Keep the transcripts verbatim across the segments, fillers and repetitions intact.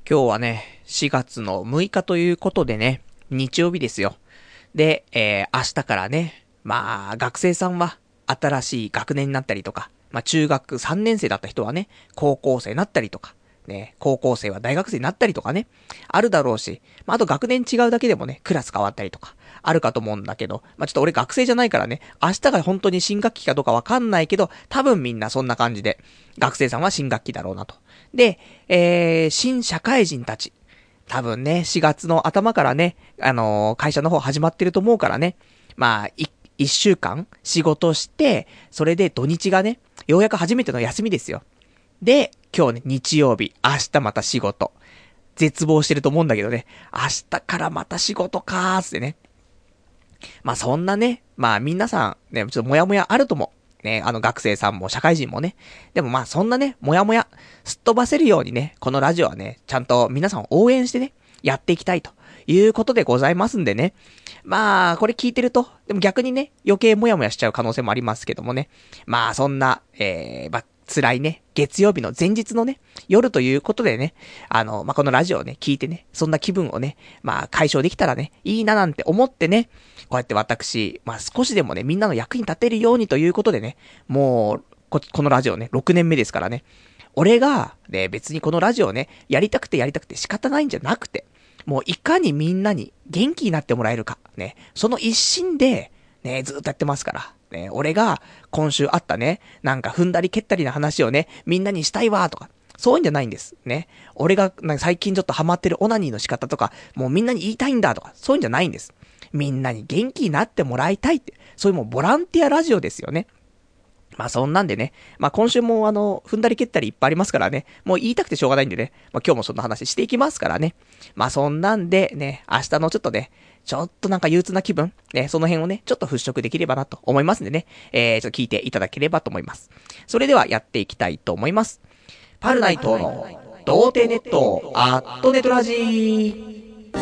今日はね、しがつのむいかということでね、日曜日ですよ。で、えー、明日からね、まあ、学生さんは新しい学年になったりとか、まあ、中学さんねん生だった人はね、高校生になったりとか、ね、高校生は大学生になったりとかね、あるだろうし、まあ、あと学年違うだけでもね、クラス変わったりとか、あるかと思うんだけど、まあ、ちょっと俺学生じゃないからね、明日が本当に新学期かどうかわかんないけど、多分みんなそんな感じで、学生さんは新学期だろうなと。で、えー、新社会人たち。多分ね、しがつの頭からね、あのー、会社の方始まってると思うからね。まあ、い、一週間仕事して、それで土日がね、ようやく初めての休みですよ。で、今日ね、日曜日、明日また仕事。絶望してると思うんだけどね、明日からまた仕事かーってね。まあそんなね、まあ皆さん、ね、ちょっともやもやあると思う。ね、あの学生さんも社会人もね。でもまあそんなね、もやもや、すっ飛ばせるようにね、このラジオはね、ちゃんと皆さんを応援してね、やっていきたいということでございますんでね。まあ、これ聞いてると、でも逆にね、余計もやもやしちゃう可能性もありますけどもね。まあそんな、えー、まあ、辛いね、月曜日の前日のね、夜ということでね、あの、まあ、このラジオをね、聞いてね、そんな気分をね、まあ、解消できたらね、いいななんて思ってね、こうやって私、まあ、少しでもね、みんなの役に立てるようにということでね、もう、こ、このラジオね、ろくねんめですからね、俺が、ね、別にこのラジオをね、やりたくてやりたくて仕方ないんじゃなくて、もういかにみんなに元気になってもらえるか、ね、その一心で、ね、ずーっとやってますから。ね、俺が今週あったね、なんか踏んだり蹴ったりな話をね、みんなにしたいわーとか、そういうんじゃないんです。ね。俺がなんか最近ちょっとハマってるオナニーの仕方とか、もうみんなに言いたいんだとか、そういうんじゃないんです。みんなに元気になってもらいたいって、そういうもうボランティアラジオですよね。まあそんなんでね、まあ今週もあの、踏んだり蹴ったりいっぱいありますからね、もう言いたくてしょうがないんでね、まあ今日もそんな話していきますからね。まあそんなんでね、明日のちょっとね、ちょっとなんか憂鬱な気分、ね、その辺をね、ちょっと払拭できればなと思いますんでね、えー、ちょっと聞いていただければと思います。それではやっていきたいと思います。パルナイトの、童貞ネット、アットネトラジー。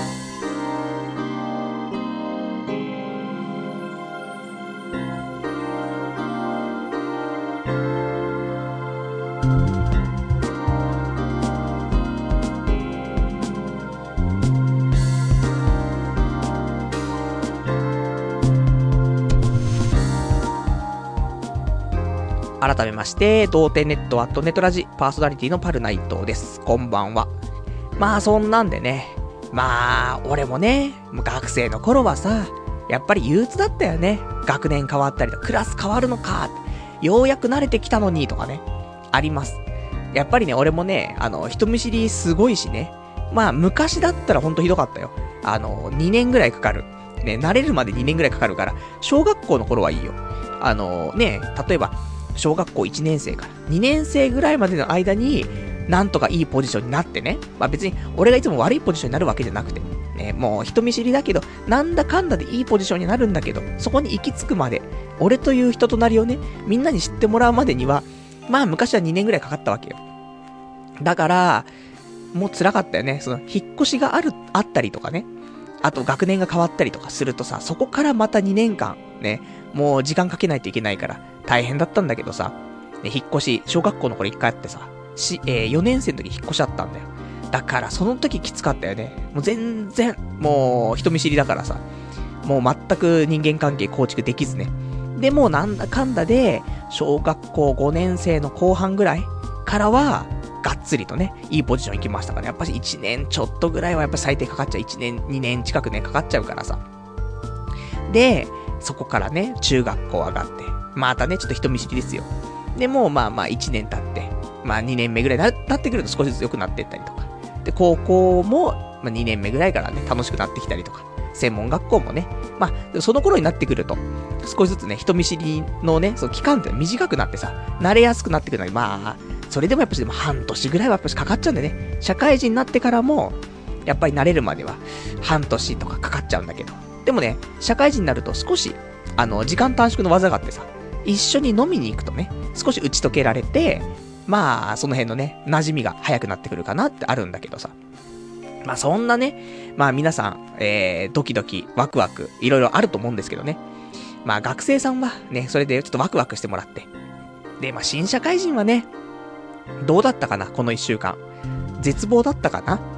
改めまして、童貞ネットアットネトラジパーソナリティのパルナイトです。こんばんは。まあそんなんでね、まあ俺もね、学生の頃はさ、やっぱり憂鬱だったよね。学年変わったりとか、クラス変わるのかって、ようやく慣れてきたのにとかね、あります。やっぱりね、俺もね、あの人見知りすごいしね、まあ昔だったらほんとひどかったよ。あのにねんぐらいかかる。ね、慣れるまでにねんぐらいかかるから、小学校の頃はいいよ。あのね、例えば小学校いちねん生からにねん生ぐらいまでの間に、なんとかいいポジションになってね。まあ別に、俺がいつも悪いポジションになるわけじゃなくて、ね、もう人見知りだけど、なんだかんだでいいポジションになるんだけど、そこに行き着くまで、俺という人となりをね、みんなに知ってもらうまでには、まあ昔はにねんぐらいかかったわけよ。だから、もう辛かったよね。その、引っ越しがある、あったりとかね。あと学年が変わったりとかするとさ、そこからまたにねんかん、ね、もう時間かけないといけないから、大変だったんだけどさ、ね、引っ越し、小学校の頃一回あってさ、し、えー、よねん生の時引っ越しあったんだよ。だからその時きつかったよね。もう全然、もう人見知りだからさ、もう全く人間関係構築できずね。でもなんだかんだで、小学校ごねん生の後半ぐらいからは、がっつりとね、いいポジション行きましたから、ね、やっぱりいちねんちょっとぐらいはやっぱ最低かかっちゃう。いちねん、にねん近くね、かかっちゃうからさ。で、そこからね、中学校上がって、またね、ちょっと人見知りですよ。で、もうまあまあいちねん経って、まあにねんめぐらいな、経ってくると少しずつ良くなっていったりとか。で、高校も、まあにねんめぐらいからね、楽しくなってきたりとか。専門学校もね、まあ、その頃になってくると、少しずつね、人見知りのね、その期間って短くなってさ、慣れやすくなってくるのに、まあ、それでもやっぱりでも半年ぐらいはやっぱりかかっちゃうんでね、社会人になってからも、やっぱり慣れるまでは半年とかかかっちゃうんだけど、でもね、社会人になると少し、あの、時間短縮の技があってさ、一緒に飲みに行くとね、少し打ち解けられて、まあ、その辺のね、馴染みが早くなってくるかなってあるんだけどさ。まあそんなね、まあ皆さん、えー、ドキドキ、ワクワク、いろいろあると思うんですけどね。まあ学生さんはね、それでちょっとワクワクしてもらって。で、まあ新社会人はね、どうだったかな、この一週間。絶望だったかな。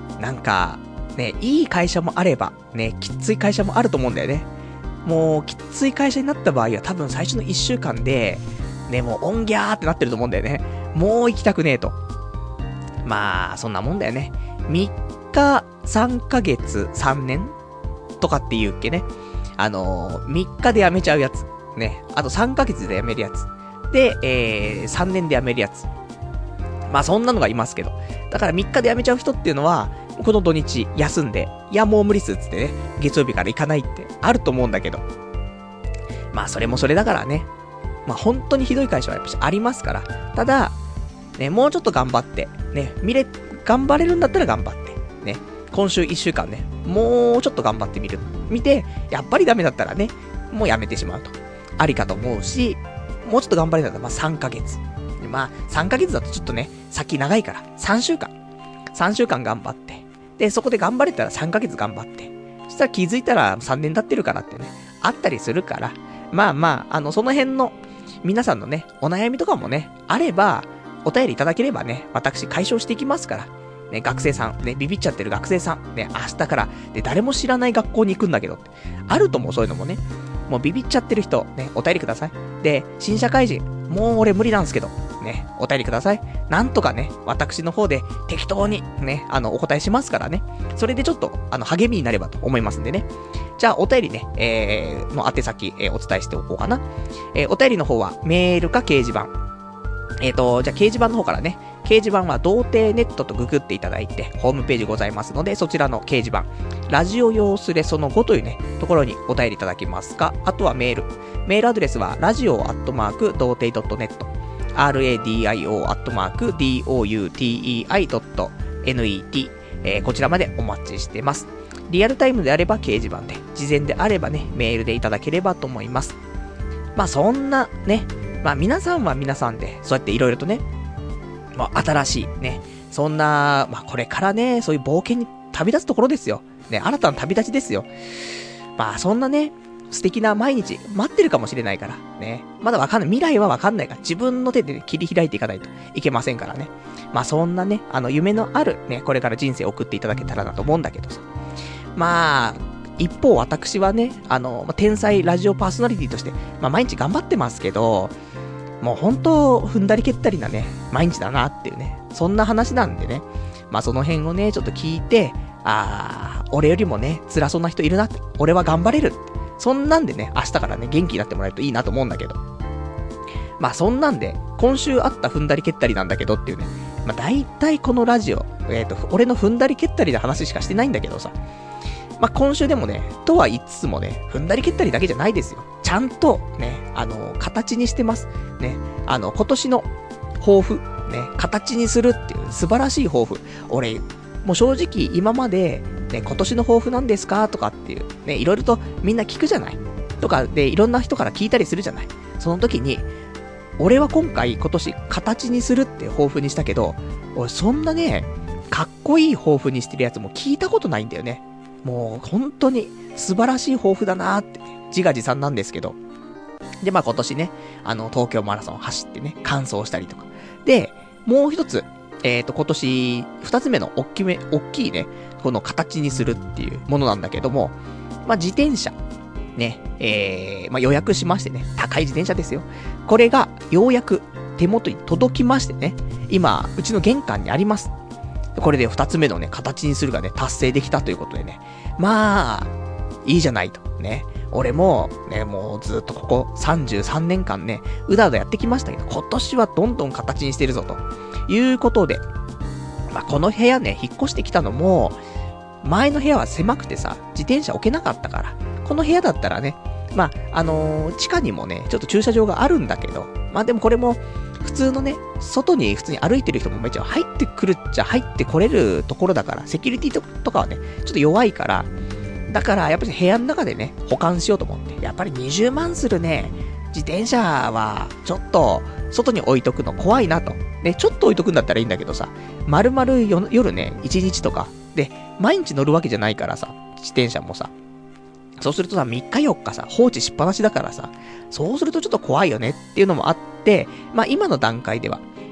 なんか、ね、いい会社もあれば、ね、きつい会社もあると思うんだよね。もう、きつい会社になった場合は多分最初のいっしゅうかんで、ね、もう、オンギャーってなってると思うんだよね。もう行きたくねえと。まあ、そんなもんだよね。みっか、さんかげつ、さんねんとかって言うっけね。あのー、みっかで辞めちゃうやつ。ね。あとさんかげつで辞めるやつ。で、えー、さんねんで辞めるやつ。まあそんなのがいますけど。だからみっかで辞めちゃう人っていうのは、この土日休んで、いやもう無理っすっつってね、月曜日から行かないってあると思うんだけど。まあそれもそれだからね。まあ本当にひどい会社はやっぱりありますから。ただ、ね、もうちょっと頑張って、ね、見れ、頑張れるんだったら頑張って、ね、今週いっしゅうかんね、もうちょっと頑張ってみる。見て、やっぱりダメだったらね、もうやめてしまうと。ありかと思うし、もうちょっと頑張れるんだったら、まあさんかげつ。まあさんかげつだとちょっとね、先長いから、さんしゅうかん。さんしゅうかん頑張って。で、そこで頑張れたらさんかげつ頑張って。そしたら気づいたらさんねん経ってるからってね、あったりするから、まあまあ、あの、その辺の、皆さんのね、お悩みとかもね、あれば、お便りいただければね、私解消していきますから。ね、学生さん、ね、ビビっちゃってる学生さん、ね、明日から、で、誰も知らない学校に行くんだけどって。あると思う、そういうのもね。もうビビっちゃってる人、ね、お便りください。で、新社会人、もう俺無理なんですけど、ね、お便りください。なんとかね、私の方で適当に、ね、あの、お答えしますからね。それでちょっと、あの、励みになればと思いますんでね。じゃあ、お便りね、えー、の宛先、えー、お伝えしておこうかな。えー、お便りの方は、メールか掲示板。えーと、じゃあ掲示板の方からね、掲示板は童貞ネットとググっていただいて、ホームページございますので、そちらの掲示板、ラジオ用スレそのごというね、ところにお便りいただきますか、あとはメール。メールアドレスは、ラジオアットマーク、童貞 .net、ラディオアットマーク、ドゥテイ ドットネット、えー、こちらまでお待ちしてます。リアルタイムであれば掲示板で、事前であればね、メールでいただければと思います。まあそんなね、まあ皆さんは皆さんで、そうやっていろいろとね、まあ新しいね、そんな、まあこれからね、そういう冒険に旅立つところですよ。ね、新たな旅立ちですよ。まあそんなね、素敵な毎日待ってるかもしれないから、ね。まだわかんない。未来はわかんないから、自分の手で、ね、切り開いていかないといけませんからね。まあそんなね、あの夢のあるね、これから人生を送っていただけたらなと思うんだけどさ。まあ、一方私はね、あの、天才ラジオパーソナリティとして、まあ毎日頑張ってますけど、もう本当踏んだり蹴ったりなね、毎日だなっていうね、そんな話なんでね、まあその辺をね、ちょっと聞いて、あー、俺よりもね、辛そうな人いるなって、俺は頑張れるって、そんなんでね、明日からね、元気になってもらえるといいなと思うんだけど。まあそんなんで、今週あった踏んだり蹴ったりなんだけどっていうね、まあ大体このラジオ、えっと、俺の踏んだり蹴ったりの話しかしてないんだけどさ、まあ、今週でもね、とは言いつつもね、踏んだり蹴ったりだけじゃないですよ。ちゃんとね、あの、形にしてます。ね、あの、今年の抱負、ね、形にするっていう素晴らしい抱負。俺、もう正直今まで、ね、今年の抱負なんですかとかっていう、ね、いろいろとみんな聞くじゃないとかで、いろんな人から聞いたりするじゃない。その時に、俺は今回今年形にするって抱負にしたけど、俺そんなね、かっこいい抱負にしてるやつも聞いたことないんだよね。もう本当に素晴らしい抱負だなーって、ね、自画自賛なんですけど。で、まあ今年ね、あの、東京マラソン走ってね、完走したりとか。で、もう一つ、えっと、今年、二つ目の大きめ、大きいね、この形にするっていうものなんだけども、まあ自転車、ね、えー、まあ予約しましてね、高い自転車ですよ。これが、ようやく手元に届きましてね、今、うちの玄関にあります。これで二つ目のね、形にするがね、達成できたということでね。まあ、いいじゃないと。ね。俺も、ね、もうずっとここさんじゅうさんねんかんね、うだうだやってきましたけど、今年はどんどん形にしてるぞと。いうことで、まあこの部屋ね、引っ越してきたのも、前の部屋は狭くてさ、自転車置けなかったから、この部屋だったらね、まあ、あのー、地下にもね、ちょっと駐車場があるんだけど、まあでもこれも、普通のね、外に普通に歩いてる人も一応入ってくるっちゃ入ってこれるところだから、セキュリティとかはね、ちょっと弱いから、だからやっぱり部屋の中でね、保管しようと思って、やっぱりにじゅうまんするね、自転車は、ちょっと、外に置いとくの怖いなと。ね、ちょっと置いとくんだったらいいんだけどさ、丸々よ夜ね、いちにちとか、で、毎日乗るわけじゃないからさ、自転車もさ、そうするとさ、みっかよっかさ、放置しっぱなしだからさ、そうするとちょっと怖いよねっていうのもあって、まあ今の段階では、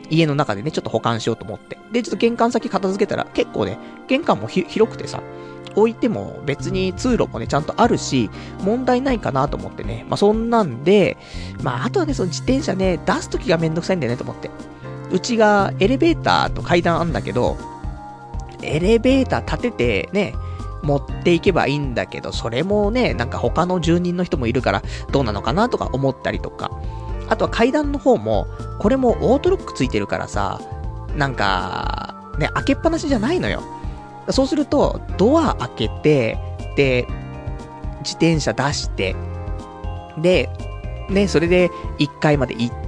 家の中でね、ちょっと保管しようと思って。で、ちょっと玄関先片付けたら、結構ね、玄関もひ広くてさ、置いても別に通路もね、ちゃんとあるし、問題ないかなと思ってね。まあ、そんなんで、まあ、あとはね、その自転車ね、出すときがめんどくさいんだよねと思って。うちがエレベーターと階段あんだけど、エレベーター立ててね、持っていけばいいんだけど、それもね、なんか他の住人の人もいるから、どうなのかなとか思ったりとか。あとは階段の方も、これもオートロックついてるからさ、なんか、ね、開けっぱなしじゃないのよ。そうすると、ドア開けて、で、自転車出して、で、ね、それでいっかいまで行って、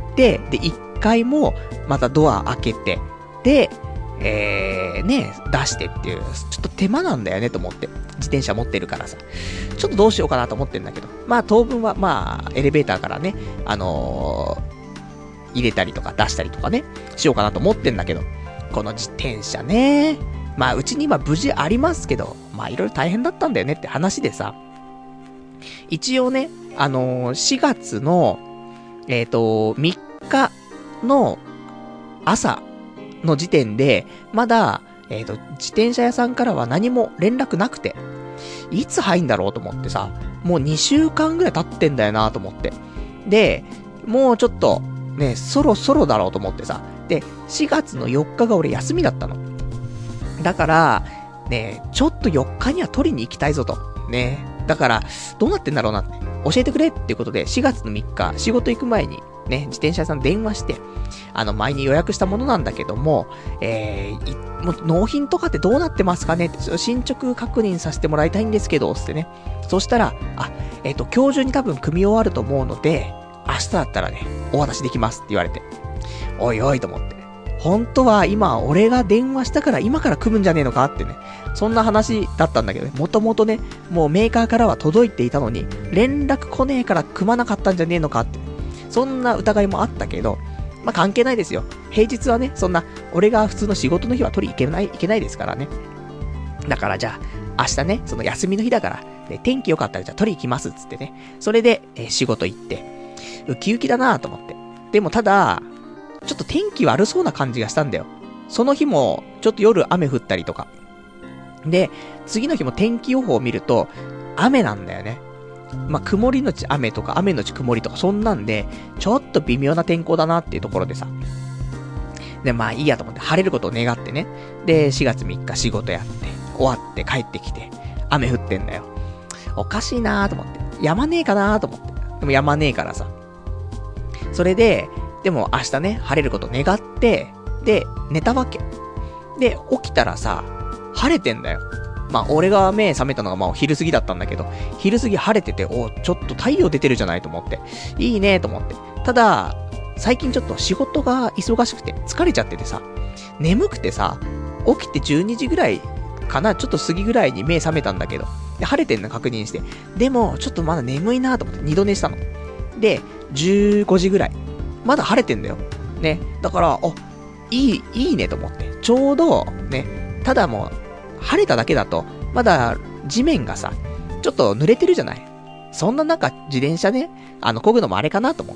で、いっかいもまたドア開けて、で、えー、ね、出してっていう、ちょっと手間なんだよねと思って。自転車持ってるからさ。ちょっとどうしようかなと思ってんだけど。まあ当分は、まあ、エレベーターからね、あのー、入れたりとか出したりとかね、しようかなと思ってんだけど、この自転車ね、まあうちに今無事ありますけど、まあいろいろ大変だったんだよねって話でさ、一応ね、あのー、しがつの、えっと、みっかの朝、の時点で、まだ、えっと、自転車屋さんからは何も連絡なくて、いつ入んだろうと思ってさ、もうにしゅうかんぐらい経ってんだよなと思って。で、もうちょっと、ね、そろそろだろうと思ってさ、で、しがつのよっかが俺休みだったの。だから、ね、ちょっとよっかには取りに行きたいぞと。ね、だから、どうなってんだろうなって。教えてくれっていうことで、しがつのみっか、仕事行く前に、ね、自転車屋さん電話して、あの、前に予約したものなんだけども、えー、もう納品とかってどうなってますかねって、進捗確認させてもらいたいんですけど、つってね。そしたら、あ、えっと、今日中に多分組み終わると思うので、明日だったらね、お渡しできますって言われて。おいおいと思って。本当は今、俺が電話したから今から組むんじゃねえのかってね。そんな話だったんだけどね。もともとね、もうメーカーからは届いていたのに、連絡来ねえから組まなかったんじゃねえのかって。そんな疑いもあったけど、まあ、関係ないですよ。平日はね、そんな、俺が普通の仕事の日は取り行けない、いけないですからね。だからじゃあ、明日ね、その休みの日だから、ね、天気良かったらじゃあ取り行きますっつってね。それで、えー、仕事行って、ウキウキだなぁと思って。でもただ、ちょっと天気悪そうな感じがしたんだよ。その日も、ちょっと夜雨降ったりとか。で、次の日も天気予報を見ると、雨なんだよね。まあ、曇りのち雨とか雨のち曇りとかそんなんで、ちょっと微妙な天候だなっていうところでさ。で、まあいいやと思って晴れることを願ってね。で、しがつみっか仕事やって、終わって帰ってきて、雨降ってんだよ。おかしいなーと思って。やまねえかなーと思って。でもやまねえからさ。それで、でも明日ね、晴れることを願って、で、寝たわけ。で、起きたらさ、晴れてんだよ。まあ、俺が目覚めたのがまあ昼過ぎだったんだけど、昼過ぎ晴れてて、お、ちょっと太陽出てるじゃないと思って。いいねと思って。ただ、最近ちょっと仕事が忙しくて、疲れちゃっててさ、眠くてさ、起きてじゅうにじぐらいかな、ちょっと過ぎぐらいに目覚めたんだけど、で晴れてんの確認して、でも、ちょっとまだ眠いなと思って二度寝したの。で、じゅうごじぐらい。まだ晴れてんだよ。ね。だから、あ、いい、いいねと思って。ちょうど、ね、ただもう、晴れただけだと、まだ地面がさ、ちょっと濡れてるじゃない。そんな中、自転車ね、あの、漕ぐのもあれかなと思って。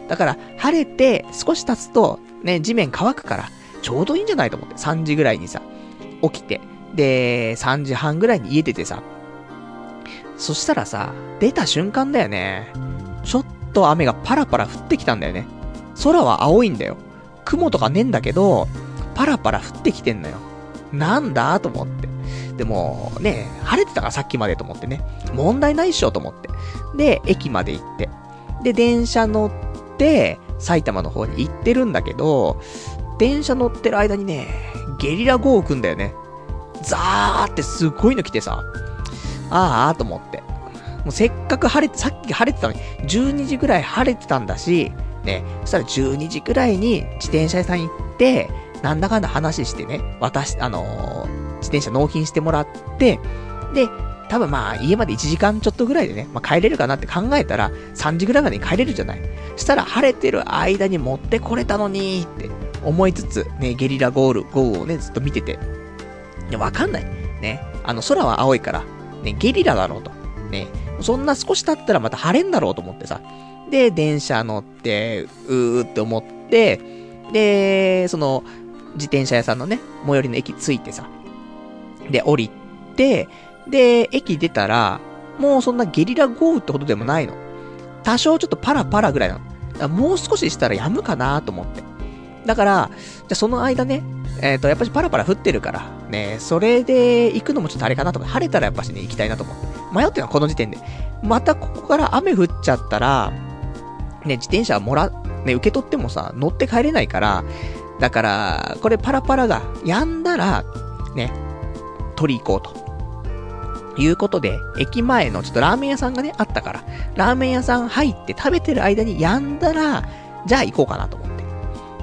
だから、晴れて少し経つと、ね、地面乾くから、ちょうどいいんじゃないと思って。さんじぐらいにさ、起きて。で、さんじはんぐらいに家出てさ。そしたらさ、出た瞬間だよね。ちょっと雨がパラパラ降ってきたんだよね。空は青いんだよ。雲とかねえんだけど、パラパラ降ってきてんのよ。なんだと思って。でも、ね、晴れてたからさっきまでと思ってね。問題ないっしょと思って。で、駅まで行って。で、電車乗って、埼玉の方に行ってるんだけど、電車乗ってる間にね、ゲリラ豪雨来んだよね。ザーってすごいの来てさ。あーあーと思って。もうせっかく晴れて、さっき晴れてたのに、じゅうにじぐらい晴れてたんだし、ね、そしたらじゅうにじぐらいに自転車屋さん行って、なんだかんだ話してね、私、あのー、自転車納品してもらって、で、多分まあ家までいちじかんちょっとぐらいでね、まあ帰れるかなって考えたら、さんじぐらいまでに帰れるじゃない。そしたら晴れてる間に持ってこれたのにって思いつつ、ね、ゲリラ豪雨、豪雨をね、ずっと見てて。いや、わかんない。ね、あの空は青いから、ね、ゲリラだろうと。ね、そんな少し経ったらまた晴れんだろうと思ってさ。で、電車乗って、うーって思って、 で、その、自転車屋さんのね、最寄りの駅着いてさ。で、降りて、で、駅出たら、もうそんなゲリラ豪雨ってことでもないの。多少ちょっとパラパラぐらいなの。だからもう少ししたら止むかなと思って。だから、じゃあその間ね、えっと、やっぱしパラパラ降ってるから、ね、それで行くのもちょっとあれかなと思って、晴れたらやっぱしね、行きたいなと思って。迷ってるのはこの時点で。またここから雨降っちゃったら、ね、自転車もら、ね、受け取ってもさ、乗って帰れないから、だから、これパラパラが止んだら、ね、取り行こうと。いうことで、駅前のちょっとラーメン屋さんがね、あったから、ラーメン屋さん入って食べてる間に止んだら、じゃあ行こうかなと思って。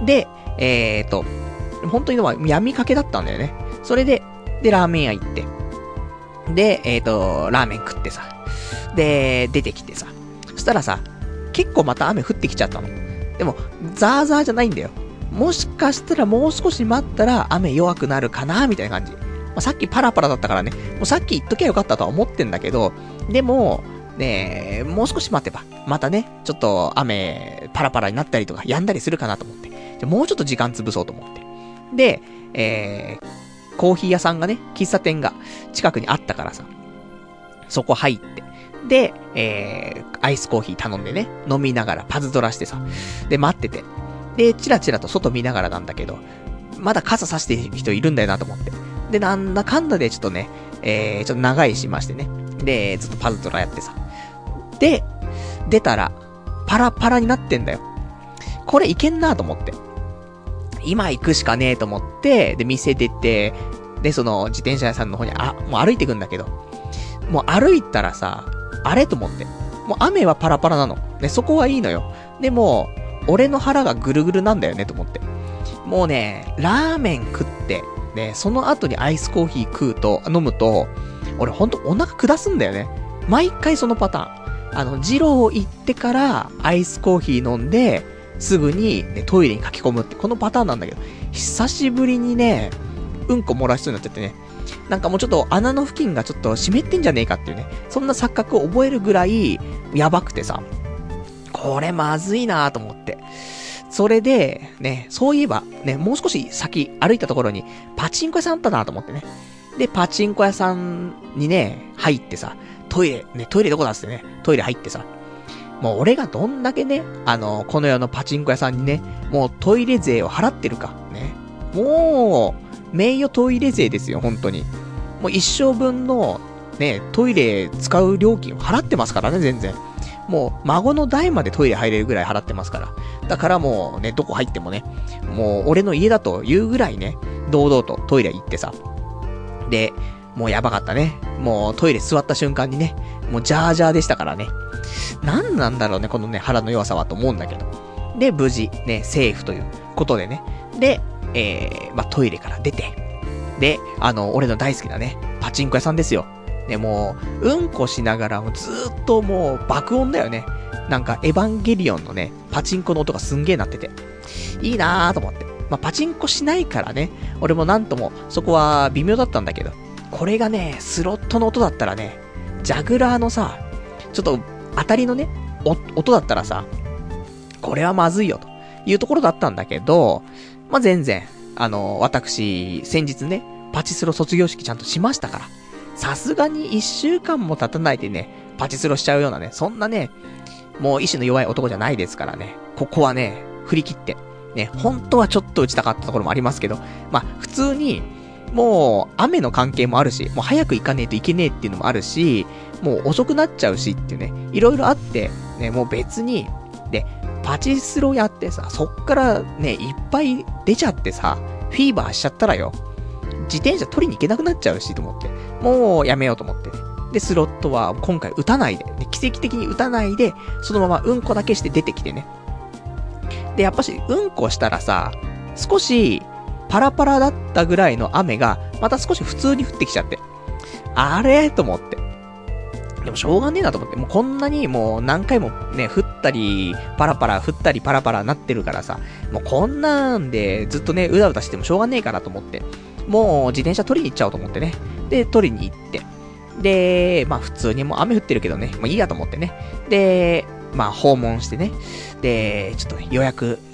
で、えーと、本当にのは闇かけだったんだよね。それで、で、ラーメン屋行って。で、えーと、ラーメン食ってさ。で、出てきてさ。そしたらさ、結構また雨降ってきちゃったの。でも、ザーザーじゃないんだよ。もしかしたらもう少し待ったら雨弱くなるかなみたいな感じ。まあ、さっきパラパラだったからね、もうさっき言っときゃよかったとは思ってんだけど、でも、ねえ、もう少し待てば、またね、ちょっと雨、パラパラになったりとか、止んだりするかなと思って。じゃもうちょっと時間潰そうと思って。で、えー、コーヒー屋さんがね、喫茶店が近くにあったからさ、そこ入って、で、えー、アイスコーヒー頼んでね、飲みながらパズドラしてさ、で、待ってて。で、チラチラと外見ながらなんだけど、まだ傘差してる人いるんだよなと思って。で、なんだかんだでちょっとね、えー、ちょっと長いしましてね。で、ずっとパズドラやってさ。で、出たら、パラパラになってんだよ。これいけんなと思って。今行くしかねえと思って、で、店出て、で、その、自転車屋さんの方に、あ、もう歩いてくんだけど、もう歩いたらさ、あれと思って。もう雨はパラパラなの。ね、そこはいいのよ。でも、俺の腹がぐるぐるなんだよねと思って。もうね、ラーメン食って、ね、その後にアイスコーヒー食うと、飲むと、俺ほんとお腹下すんだよね。毎回そのパターン。あの、ジロー行ってから、アイスコーヒー飲んで、すぐに、ね、トイレに駆け込むって、このパターンなんだけど、久しぶりにね、うんこ漏らしそうになっちゃってね、なんかもうちょっと穴の付近がちょっと湿ってんじゃねえかっていうね、そんな錯覚を覚えるぐらい、やばくてさ、これまずいなと思って。それで、ね、そういえば、ね、もう少し先歩いたところに、パチンコ屋さんあったなと思ってね。で、パチンコ屋さんにね、入ってさ、トイレ、ね、トイレどこだっつってね、トイレ入ってさ、もう俺がどんだけね、あの、この世のパチンコ屋さんにね、もうトイレ税を払ってるか、ね。もう、名誉トイレ税ですよ、本当に。もう一生分の、ね、トイレ使う料金を払ってますからね、全然。もう、孫の代までトイレ入れるぐらい払ってますから。だからもうね、どこ入ってもね、もう俺の家だというぐらいね、堂々とトイレ行ってさ。で、もうやばかったね。もうトイレ座った瞬間にね、もうジャージャーでしたからね。なんなんだろうね、このね、腹の弱さはと思うんだけど。で、無事、ね、セーフということでね。で、えー、まあ、トイレから出て。で、あの、俺の大好きなね、パチンコ屋さんですよ。ね、もう、うんこしながらもずーっともう爆音だよね。なんか、エヴァンゲリオンのね、パチンコの音がすんげーなってて。いいなーと思って。まあ、パチンコしないからね、俺もなんとも、そこは微妙だったんだけど、これがね、スロットの音だったらね、ジャグラーのさ、ちょっと、当たりのね、音だったらさ、これはまずいよ、というところだったんだけど、まあ、全然、あの、私、先日ね、パチスロ卒業式ちゃんとしましたから、さすがに一週間も経たないでね、パチスロしちゃうようなね、そんなね、もう意志の弱い男じゃないですからね、ここはね、振り切って、ね、本当はちょっと打ちたかったところもありますけど、まあ、普通に、もう、雨の関係もあるし、もう早く行かねえといけねえっていうのもあるし、もう遅くなっちゃうしっていうね、いろいろあって、ね、もう別に、で、パチスロやってさ、そっからね、いっぱい出ちゃってさ、フィーバーしちゃったらよ、自転車取りに行けなくなっちゃうしと思って、もうやめようと思ってね。で、スロットは今回打たないで、ね、奇跡的に打たないで、そのままうんこだけして出てきてね。で、やっぱし、うんこしたらさ、少し、パラパラだったぐらいの雨が、また少し普通に降ってきちゃって。あれと思って。でもしょうがねえなと思って。もうこんなにもう何回もね、降ったり、パラパラ、降ったりパラパラなってるからさ、もうこんなんでずっとね、うだうだしてもしょうがねえからと思って。もう自転車取りに行っちゃおうと思ってね。で、取りに行って。で、まあ普通にもう雨降ってるけどね、まあいいやと思ってね。で、まあ訪問してね。で、ちょっと、ね、予約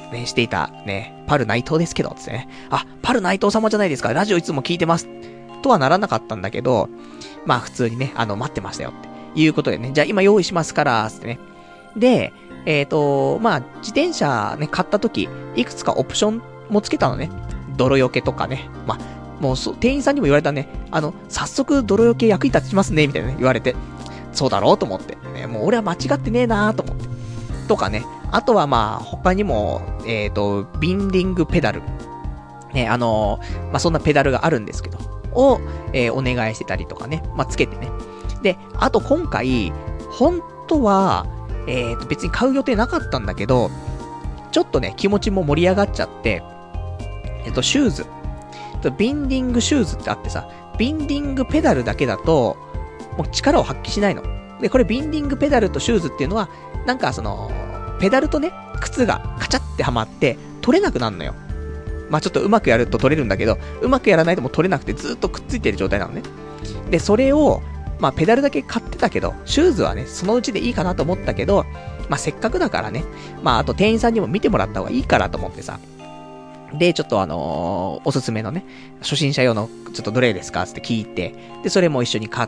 ね、していた、ね、パル内藤ですけど、つってね。あ、パル内藤様じゃないですか。ラジオいつも聞いてます。とはならなかったんだけど、まあ普通にね、あの、待ってましたよっていうことでね。じゃあ今用意しますから、つってね。で、えっと、まあ、自転車ね、買った時、いくつかオプションもつけたのね。泥除けとかね。まあ、もうそ、店員さんにも言われたね。あの、早速泥除け役に立ちますね、みたいなね、言われて。そうだろうと思って。ね、もう俺は間違ってねえなーと思って。とかね。あとはまあ、他にも、えっと、ビンディングペダル。ね、あのー、まあそんなペダルがあるんですけど、を、えー、お願いしてたりとかね。まあつけてね。で、あと今回、本当は、えっと、別に買う予定なかったんだけど、ちょっとね、気持ちも盛り上がっちゃって、えっと、シューズ。ビンディングシューズってあってさ、ビンディングペダルだけだと、もう力を発揮しないの。で、これビンディングペダルとシューズっていうのは、なんかその、ペダルとね、靴がカチャってはまって、取れなくなるのよ。まあちょっとうまくやると取れるんだけど、うまくやらないともう取れなくてずっとくっついてる状態なのね。で、それを、まあペダルだけ買ってたけど、シューズはね、そのうちでいいかなと思ったけど、まあせっかくだからね、まああと店員さんにも見てもらった方がいいからと思ってさ。で、ちょっとあのー、おすすめのね、初心者用の、ちょっとどれですかって聞いて、で、それも一緒に買って、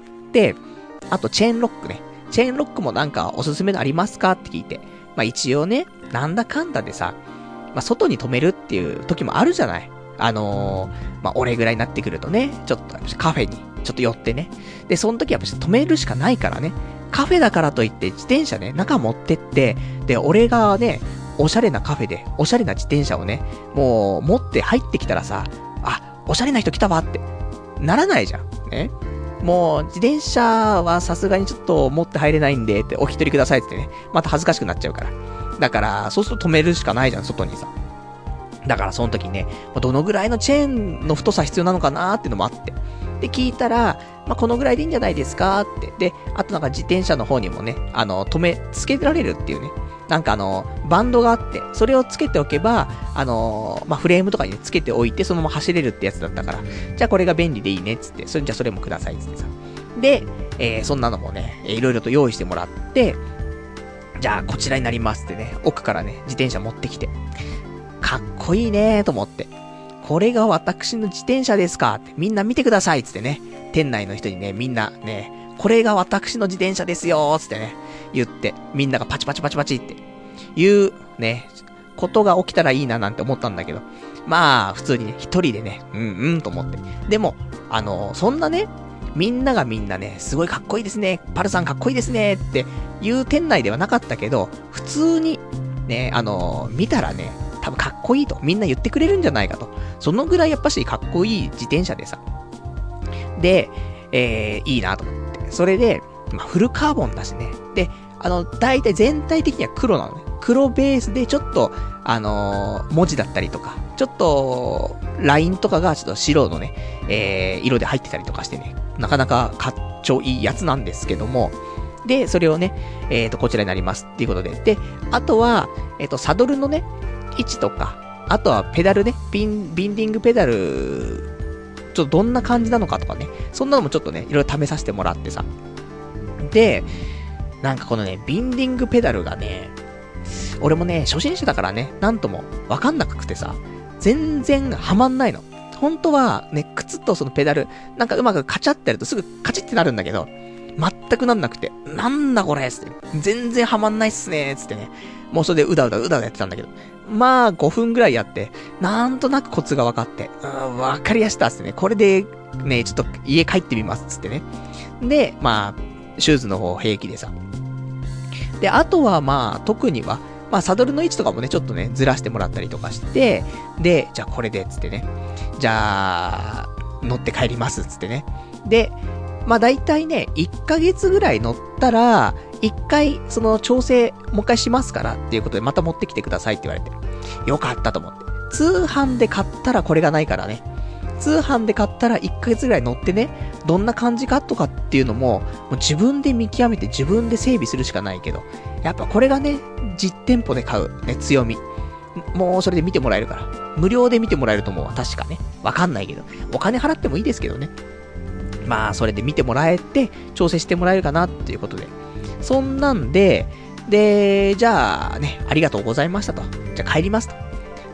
あとチェーンロックね。チェーンロックもなんかおすすめのありますかって聞いて。まあ一応ね、なんだかんだでさ、まあ外に止めるっていう時もあるじゃない。あのー、まあ俺ぐらいになってくるとね、ちょっとカフェにちょっと寄ってね。で、その時はやっぱ止めるしかないからね。カフェだからといって自転車ね、中持ってって、で、俺がね、おしゃれなカフェで、おしゃれな自転車をね、もう持って入ってきたらさ、あ、おしゃれな人来たわって、ならないじゃん。ね。もう、自転車はさすがにちょっと持って入れないんで、って、お一人くださいってね、また恥ずかしくなっちゃうから。だから、そうすると止めるしかないじゃん、外にさ。だからその時ね、どのぐらいのチェーンの太さ必要なのかなーっていうのもあって。で、聞いたら、まあ、このぐらいでいいんじゃないですかって。で、あとなんか自転車の方にもね、あの、止め、つけられるっていうね。なんかあの、バンドがあって、それをつけておけば、あのー、まあ、フレームとかに、ね、つけておいて、そのまま走れるってやつだったから、じゃあこれが便利でいいね、つって、それじゃあそれもください、つってさ。で、えー、そんなのもね、いろいろと用意してもらって、じゃあこちらになりますってね、奥からね、自転車持ってきて、かっこいいねーと思って、これが私の自転車ですかって、みんな見てください、つってね、店内の人にね、みんなね、これが私の自転車ですよーつってね、言って、みんながパチパチパチパチっていうね、ことが起きたらいいななんて思ったんだけど、まあ、普通にね、一人でね、うんうんと思って。でも、あの、そんなね、みんながみんなね、すごいかっこいいですね、パルさんかっこいいですねっていう店内ではなかったけど、普通に、ね、あの、見たらね、多分かっこいいとみんな言ってくれるんじゃないかと。そのぐらいやっぱしかっこいい自転車でさ。で、えー、いいなと思って。それで、まあ、フルカーボンだしね。で、あの、大体全体的には黒なのね。黒ベースでちょっと、あのー、文字だったりとか、ちょっと、ラインとかがちょっと白のね、えー、色で入ってたりとかしてね、なかなかかっちょいいやつなんですけども、で、それをね、えーと、こちらになりますっていうことで、で、あとは、えーと、サドルのね、位置とか、あとはペダルね、ビン、ビンディングペダル、ちょっとどんな感じなのかとかね、そんなのもちょっとね、いろいろ試させてもらってさ。で、なんかこのね、ビンディングペダルがね、俺もね、初心者だからね、なんともわかんなくてさ、全然はまんないの。本当はね、靴とそのペダル、なんかうまくカチャってやるとすぐカチってなるんだけど、全くなんなくて、なんだこれつって、全然はまんないっすねつってね、もうそれでうだうだうだうだやってたんだけど、まあごふんぐらいやって、なんとなくコツが分かって、うん、わかりやしたっすね。これで、ね、ちょっと家帰ってみますつってね。で、まあ、シューズの方平気でさ。で、あとはまあ、特には、まあ、サドルの位置とかもね、ちょっとね、ずらしてもらったりとかして、で、じゃあこれで、つってね。じゃあ、乗って帰ります、つってね。で、まあ大体ね、いっかげつぐらい乗ったら、いっかい、その調整、もう一回しますから、っていうことで、また持ってきてくださいって言われて。よかったと思って。通販で買ったらこれがないからね。通販で買ったらいっかげつぐらい乗ってね、どんな感じかとかっていうのも、もう自分で見極めて自分で整備するしかないけど、やっぱこれがね、実店舗で買う、ね、強み。もうそれで見てもらえるから。無料で見てもらえると思うわ。確かね。わかんないけど。お金払ってもいいですけどね。まあ、それで見てもらえて、調整してもらえるかなっていうことで。そんなんで、で、じゃあね、ありがとうございましたと。じゃあ帰りますと。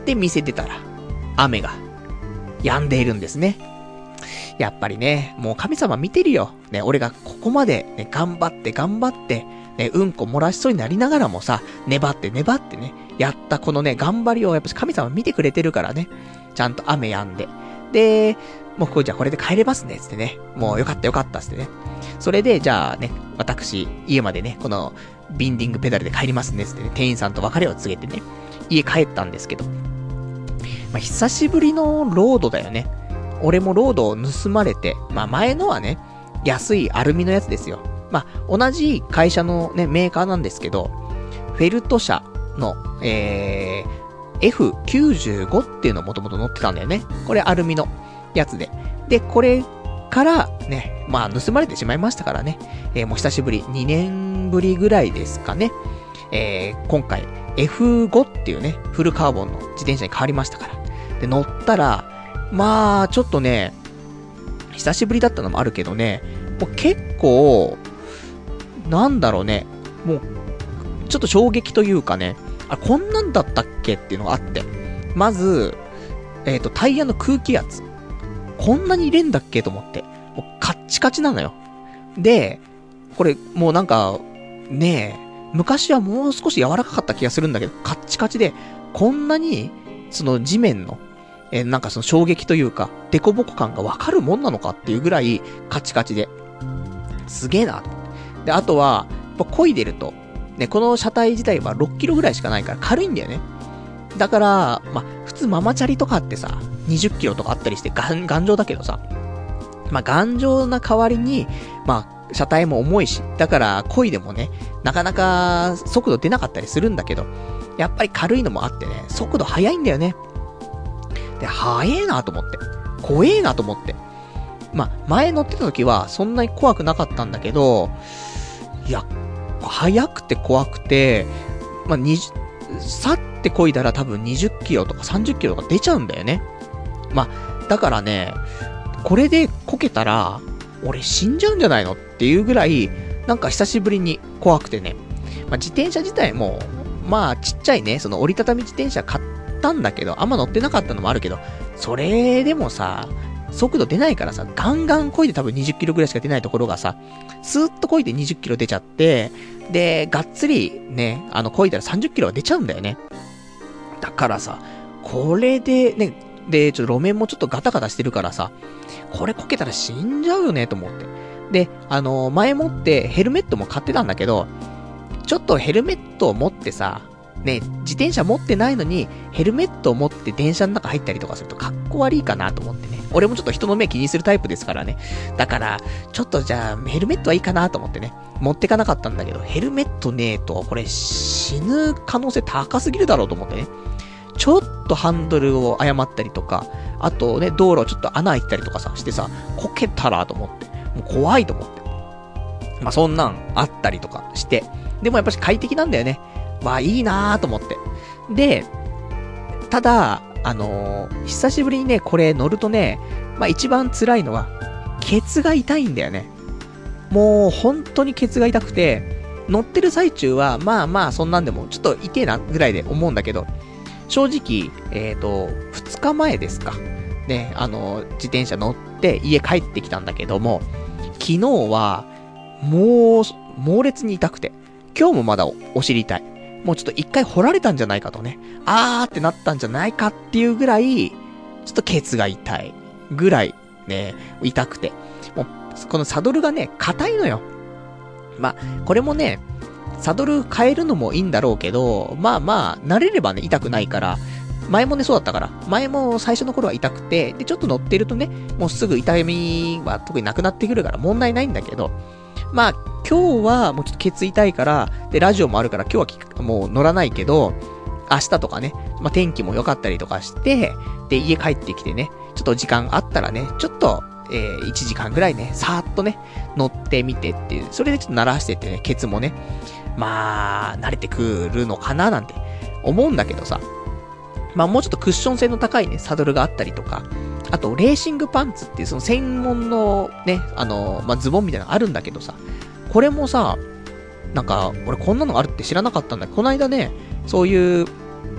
で、店出たら、雨が、止んでいるんですね。やっぱりね、もう神様見てるよ。ね、俺がここまで、ね、頑張って頑張って、ね、うんこ漏らしそうになりながらもさ、粘って粘ってね、やったこのね、頑張りをやっぱ神様見てくれてるからね、ちゃんと雨止んで。で、もうこれじゃあこれで帰れますね、つってね。もうよかったよかった、つってね。それで、じゃあね、私、家までね、この、ビンディングペダルで帰りますね、つってね、店員さんと別れを告げてね、家帰ったんですけど。まあ、久しぶりのロードだよね。俺もロードを盗まれて、まあ前のはね、安いアルミのやつですよ。まあ同じ会社のね、メーカーなんですけど、フェルト社の、えー、エフきゅうじゅうご っていうのをもともと乗ってたんだよね。これアルミのやつで。で、これからね、まあ盗まれてしまいましたからね。えー、もう久しぶり、にねんぶりぐらいですかね。えー、今回 エフご っていうね、フルカーボンの自転車に変わりましたから。で、乗ったら、まあ、ちょっとね、久しぶりだったのもあるけどね、もう結構、なんだろうね、もう、ちょっと衝撃というかね、あ、こんなんだったっけっていうのがあって、まず、えっと、タイヤの空気圧。こんなに入れんだっけと思って、もうカッチカチなのよ。で、これ、もうなんか、ねえ、昔はもう少し柔らかかった気がするんだけど、カッチカチで、こんなに、その地面の、えー、なんかその衝撃というか、デコボコ感がわかるもんなのかっていうぐらいカチカチで。すげえな。で、あとは、やっぱ漕いでると、ね、この車体自体はろっキロぐらいしかないから軽いんだよね。だから、まあ、普通ママチャリとかってさ、にじゅっキロとかあったりして頑頑丈だけどさ、まあ、頑丈な代わりに、まあ、車体も重いし、だから漕いでもね、なかなか速度出なかったりするんだけど、やっぱり軽いのもあってね、速度速いんだよね。で、速えなと思って。怖えなと思って。まあ、前乗ってた時はそんなに怖くなかったんだけど、いや、速くて怖くて、まあ、にじゅう、さって漕いだら多分にじゅっキロとかさんじゅっキロとか出ちゃうんだよね。まあ、だからね、これでこけたら、俺死んじゃうんじゃないのっていうぐらい、なんか久しぶりに怖くてね。まあ、自転車自体も、まあ、ちっちゃいね、その折りたたみ自転車買ったんだけど、あんま乗ってなかったのもあるけど、それでもさ、速度出ないからさ、ガンガン漕いで多分にじゅっキロぐらいしか出ないところがさ、スーッと漕いでにじゅっキロ出ちゃって、で、がっつりね、あの漕いだらさんじゅっキロは出ちゃうんだよね。だからさ、これでね、で、ちょっと路面もちょっとガタガタしてるからさ、これこけたら死んじゃうよねと思って。で、あのー、前もってヘルメットも買ってたんだけど、ちょっとヘルメットを持ってさ、ね、自転車持ってないのに、ヘルメットを持って電車の中入ったりとかするとかっこ悪いかなと思ってね。俺もちょっと人の目気にするタイプですからね。だから、ちょっとじゃあ、ヘルメットはいいかなと思ってね。持ってかなかったんだけど、ヘルメットねえと、これ死ぬ可能性高すぎるだろうと思ってね。ちょっとハンドルを誤ったりとか、あとね、道路ちょっと穴開いたりとかさ、してさ、こけたらと思って。もう怖いと思って。まあ、そんなんあったりとかして。でもやっぱし快適なんだよね。まあ、いいなーと思って。で、ただ、あのー、久しぶりにね、これ乗るとね、まあ一番辛いのは、ケツが痛いんだよね。もう本当にケツが痛くて、乗ってる最中は、まあまあそんなんでも、ちょっと痛えなぐらいで思うんだけど、正直、えっと、ふつかまえですか。ね、あのー、自転車乗って家帰ってきたんだけども、昨日は、もう、猛烈に痛くて、今日もまだ お, お尻痛い。もうちょっと一回掘られたんじゃないかとね。あーってなったんじゃないかっていうぐらい、ちょっとケツが痛い。ぐらい、ね、痛くて。もう、このサドルがね、硬いのよ。まあ、これもね、サドル変えるのもいいんだろうけど、まあまあ、慣れればね、痛くないから、前もね、そうだったから、前も最初の頃は痛くて、で、ちょっと乗ってるとね、もうすぐ痛みは特になくなってくるから問題ないんだけど、まあ、今日はもうちょっとケツ痛いから、で、ラジオもあるから今日はもう乗らないけど、明日とかね、まあ天気も良かったりとかして、で、家帰ってきてね、ちょっと時間あったらね、ちょっと、えー、いちじかんぐらいね、さーっとね、乗ってみてっていう、それでちょっと慣らしてってね、ケツもね、まあ、慣れてくるのかななんて思うんだけどさ、まあもうちょっとクッション性の高いね、サドルがあったりとか、あと、レーシングパンツっていうその専門のね、あの、まあ、ズボンみたいなのあるんだけどさ、これもさ、なんか、俺こんなのあるって知らなかったんだけど、この間ね、そういう、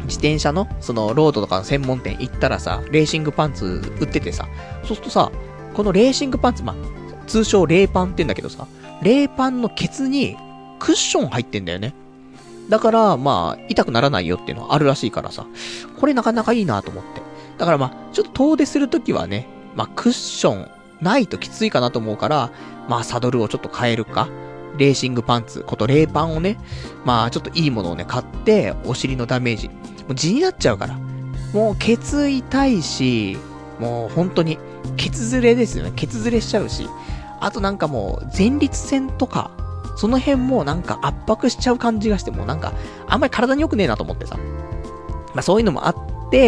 自転車の、その、ロードとかの専門店行ったらさ、レーシングパンツ売っててさ、そうするとさ、このレーシングパンツ、まあ、通称レーパンって言うんだけどさ、レーパンのケツにクッション入ってんだよね。だから、まあ、痛くならないよっていうのはあるらしいからさ、これなかなかいいなと思って。だからまあ、ちょっと遠出するときはね、まあ、クッションないときついかなと思うから、まあ、サドルをちょっと変えるか、レーシングパンツ、ことレーパンをね、まあ、ちょっといいものをね、買って、お尻のダメージ、もう地になっちゃうから。もう、ケツ痛いし、もう本当に、ケツずれですよね。ケツずれしちゃうし。あとなんかもう、前立腺とか、その辺もなんか圧迫しちゃう感じがして、もうなんか、あんまり体に良くねえなと思ってさ。まあそういうのもあって、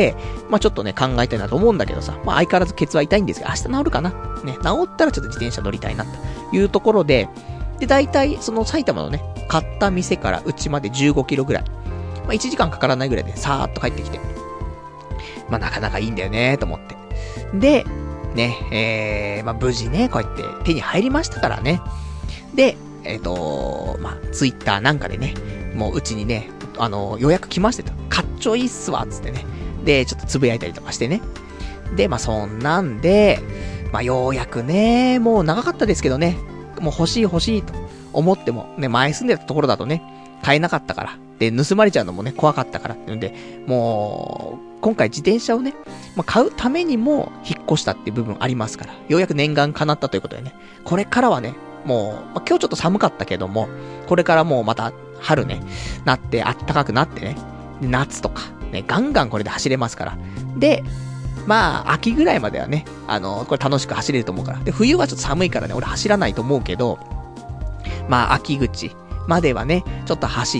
まあちょっとね、考えたいなと思うんだけどさ。まあ相変わらずケツは痛いんですが、明日治るかな。ね、治ったらちょっと自転車乗りたいな、というところで、で、大体、その埼玉のね、買った店からうちまでじゅうごキロぐらい。まあいちじかんかからないぐらいで、さーっと帰ってきて。まあなかなかいいんだよね、と思って。で、ね、えー、まあ無事ね、こうやって手に入りましたからね。で、えっ、ー、と、まあ、ツイッターなんかでね、もううちにね、あの、予約来ましてと、かっちょいいっすわ、つってね。で、ちょっとつぶやいたりとかしてね。で、まあそんなんで、まあようやくね、もう長かったですけどね、もう欲しい欲しいと思っても、ね、前住んでたところだとね、買えなかったから。で、盗まれちゃうのもね、怖かったからっていうんで、もう、今回自転車をね、まあ、買うためにも引っ越したっていう部分ありますから、ようやく念願叶ったということでね、これからはね、もう、まあ、今日ちょっと寒かったけども、これからもうまた春ね、なって暖かくなってね、夏とか、ね、ガンガンこれで走れますから。で、まあ、秋ぐらいまではね、あの、これ楽しく走れると思うから。で、冬はちょっと寒いからね、俺走らないと思うけど、まあ、秋口まではね、ちょっと走って、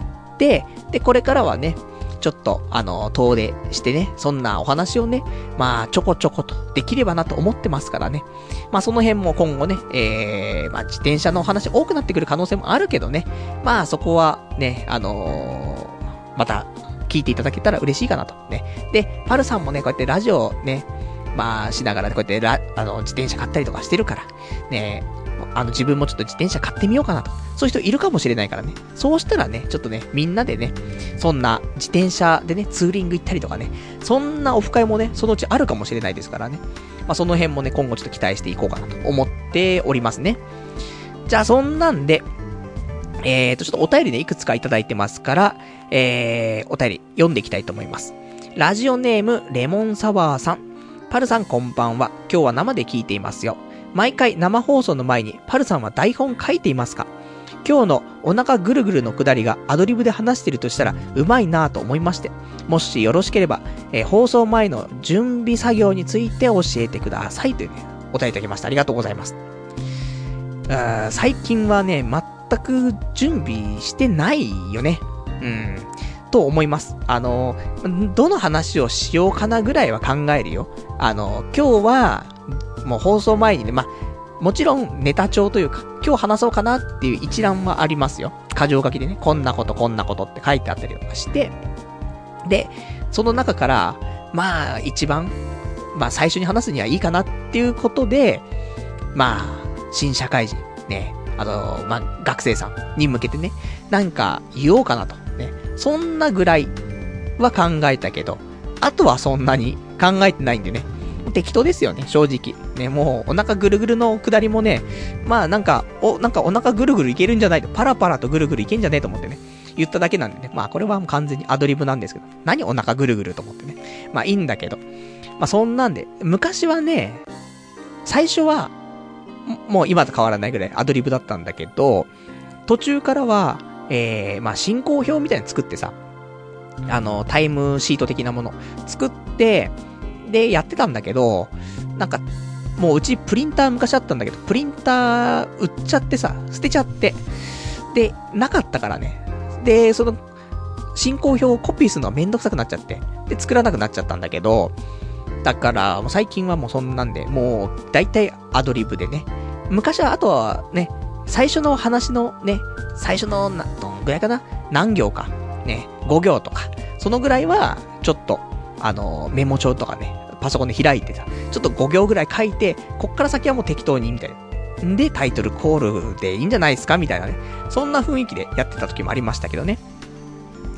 で、これからはね、ちょっと、あの、遠出してね、そんなお話をね、まあ、ちょこちょことできればなと思ってますからね。まあ、その辺も今後ね、えー、まあ、自転車のお話多くなってくる可能性もあるけどね、まあ、そこはね、あのー、また、聞いていただけたら嬉しいかなと。ね。で、パルさんもね、こうやってラジオね、まあ、しながら、こうやってラ、あの、自転車買ったりとかしてるから、ね、あの、自分もちょっと自転車買ってみようかなと。そういう人いるかもしれないからね。そうしたらね、ちょっとね、みんなでね、そんな自転車でね、ツーリング行ったりとかね、そんなオフ会もね、そのうちあるかもしれないですからね。まあ、その辺もね、今後ちょっと期待していこうかなと思っておりますね。じゃあ、そんなんで、えーと、ちょっとお便りね、いくつかいただいてますから、えー、お便り読んでいきたいと思います。ラジオネーム、レモンサワーさん。パルさんこんばんは。今日は生で聞いていますよ。毎回生放送の前に、パルさんは台本書いていますか？今日のお腹ぐるぐるのくだりがアドリブで話してるとしたら、うまいなぁと思いまして。もしよろしければ、えー、放送前の準備作業について教えてください。というね、お便りいただきました。ありがとうございます。あ最近はね、全く準備してないよね。うん。と思います。あの、どの話をしようかなぐらいは考えるよ。あの、今日は、もう放送前にね、まあ、もちろんネタ帳というか、今日話そうかなっていう一覧はありますよ。箇条書きでね、こんなことこんなことって書いてあったりとかして、で、その中から、まあ、一番、まあ、最初に話すにはいいかなっていうことで、まあ、新社会人、ね、あの、まあ、学生さんに向けてね、なんか言おうかなと、ね、そんなぐらいは考えたけど、あとはそんなに考えてないんでね、適当ですよね、正直。ね、もう、お腹ぐるぐるの下りもね、まあなんか、お、なんかお腹ぐるぐるいけるんじゃないと、パラパラとぐるぐるいけんじゃねえと思ってね、言っただけなんでね、まあこれはもう完全にアドリブなんですけど、何お腹ぐるぐると思ってね。まあいいんだけど、まあそんなんで、昔はね、最初は、もう今と変わらないぐらいアドリブだったんだけど、途中からは、えー、まあ進行表みたいなの作ってさ、あの、タイムシート的なもの作って、で、やってたんだけど、なんか、もううちプリンター昔あったんだけど、プリンター売っちゃってさ、捨てちゃって、で、なかったからね。で、その、進行表をコピーするのがめんどくさくなっちゃって、で、作らなくなっちゃったんだけど、だから、もう最近はもうそんなんで、もう、だいたいアドリブでね。昔は、あとはね、最初の話のね、最初の、な、どんぐらいかな？何行か。ね、ご行とか。そのぐらいは、ちょっと、あの、メモ帳とかね、パソコンで開いてさ、ちょっとご行ぐらい書いて、こっから先はもう適当に、みたいな。んで、タイトルコールでいいんじゃないですかみたいなね。そんな雰囲気でやってた時もありましたけどね。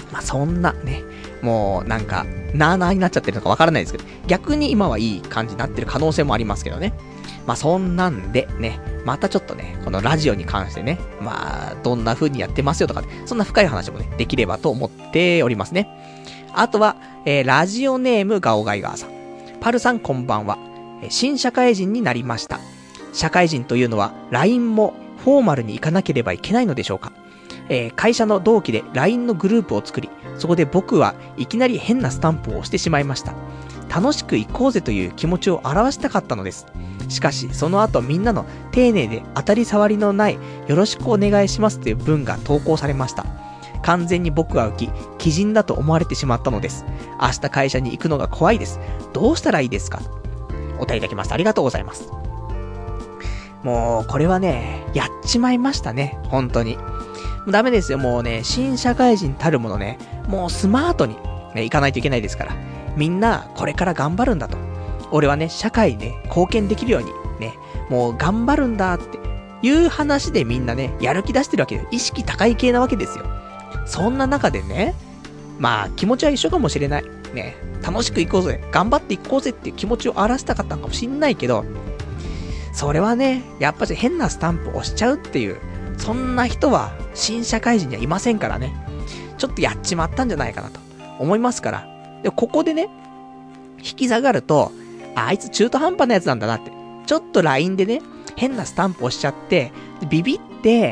まあ、そんなね、もうなんか、なーなーになっちゃってるのかわからないですけど、逆に今はいい感じになってる可能性もありますけどね。まあそんなんでね、またちょっとね、このラジオに関してね、まあ、どんな風にやってますよとか、ね、そんな深い話もね、できればと思っておりますね。あとは、えー、ラジオネームガオガイガーさん。パルさんこんばんは。新社会人になりました。社会人というのは ライン もフォーマルに行かなければいけないのでしょうか。えー、会社の同期で ライン のグループを作り、そこで僕はいきなり変なスタンプを押してしまいました。楽しく行こうぜという気持ちを表したかったのです。しかし、その後みんなの丁寧で当たり障りのないよろしくお願いしますという文が投稿されました。完全に僕は浮き、鬼人だと思われてしまったのです。明日会社に行くのが怖いです。どうしたらいいですか？お便りいただきました。ありがとうございます。もう、これはね、やっちまいましたね。本当に。もうダメですよ。もうね、新社会人たるものね、もうスマートに、ね、行かないといけないですから。みんな、これから頑張るんだと。俺はね、社会にね、貢献できるように、ね、もう頑張るんだっていう話でみんなね、やる気出してるわけで、意識高い系なわけですよ。そんな中でね、まあ気持ちは一緒かもしれない。ね、楽しく行こうぜ、頑張っていこうぜっていう気持ちを表したかったのかもしんないけど、それはね、やっぱり変なスタンプを押しちゃうっていう、そんな人は新社会人にはいませんからね。ちょっとやっちまったんじゃないかなと思いますから。で、ここでね、引き下がると、あ、あいつ中途半端なやつなんだなって。ちょっと ライン でね、変なスタンプ押しちゃって、ビビって、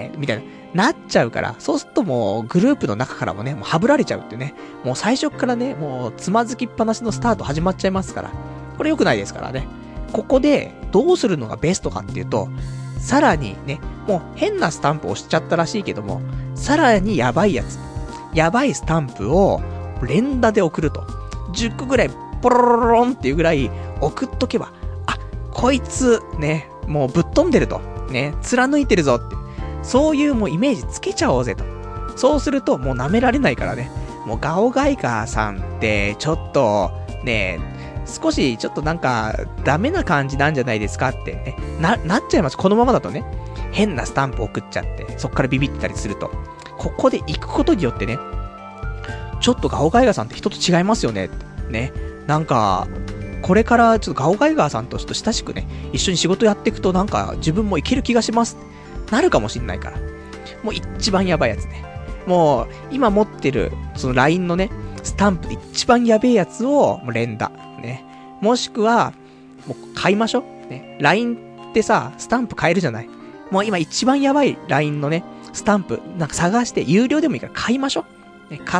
みたいな。なっちゃうから、そうするともうグループの中からもね、もうはぶられちゃうってね、もう最初からね、もうつまずきっぱなしのスタート始まっちゃいますから、これ良くないですからね。ここでどうするのがベストかっていうと、さらにね、もう変なスタンプ押しちゃったらしいけども、さらにやばいやつ、やばいスタンプを連打で送ると、じゅっこぐらいポロロロロンっていうぐらい送っとけば、あ、こいつね、もうぶっ飛んでると、ね、貫いてるぞって。そういうもうイメージつけちゃおうぜと。そうするともう舐められないからね。もうガオガイガーさんってちょっとね、少しちょっとなんかダメな感じなんじゃないですかってね、な、なっちゃいます。このままだとね、変なスタンプ送っちゃって、そっからビビったりすると。ここで行くことによってね、ちょっとガオガイガーさんって人と違いますよね。ね。なんか、これからちょっとガオガイガーさんとちょっと親しくね、一緒に仕事やっていくとなんか自分もいける気がします。なるかもしんないから。もう一番やばいやつね。もう、今持ってる、その ライン のね、スタンプで一番やべえやつを、もう連打。ね。もしくは、もう買いましょ。ね。ライン ってさ、スタンプ買えるじゃない。もう今一番やばい ライン のね、スタンプ、なんか探して、有料でもいいから買いましょ。ね。買って、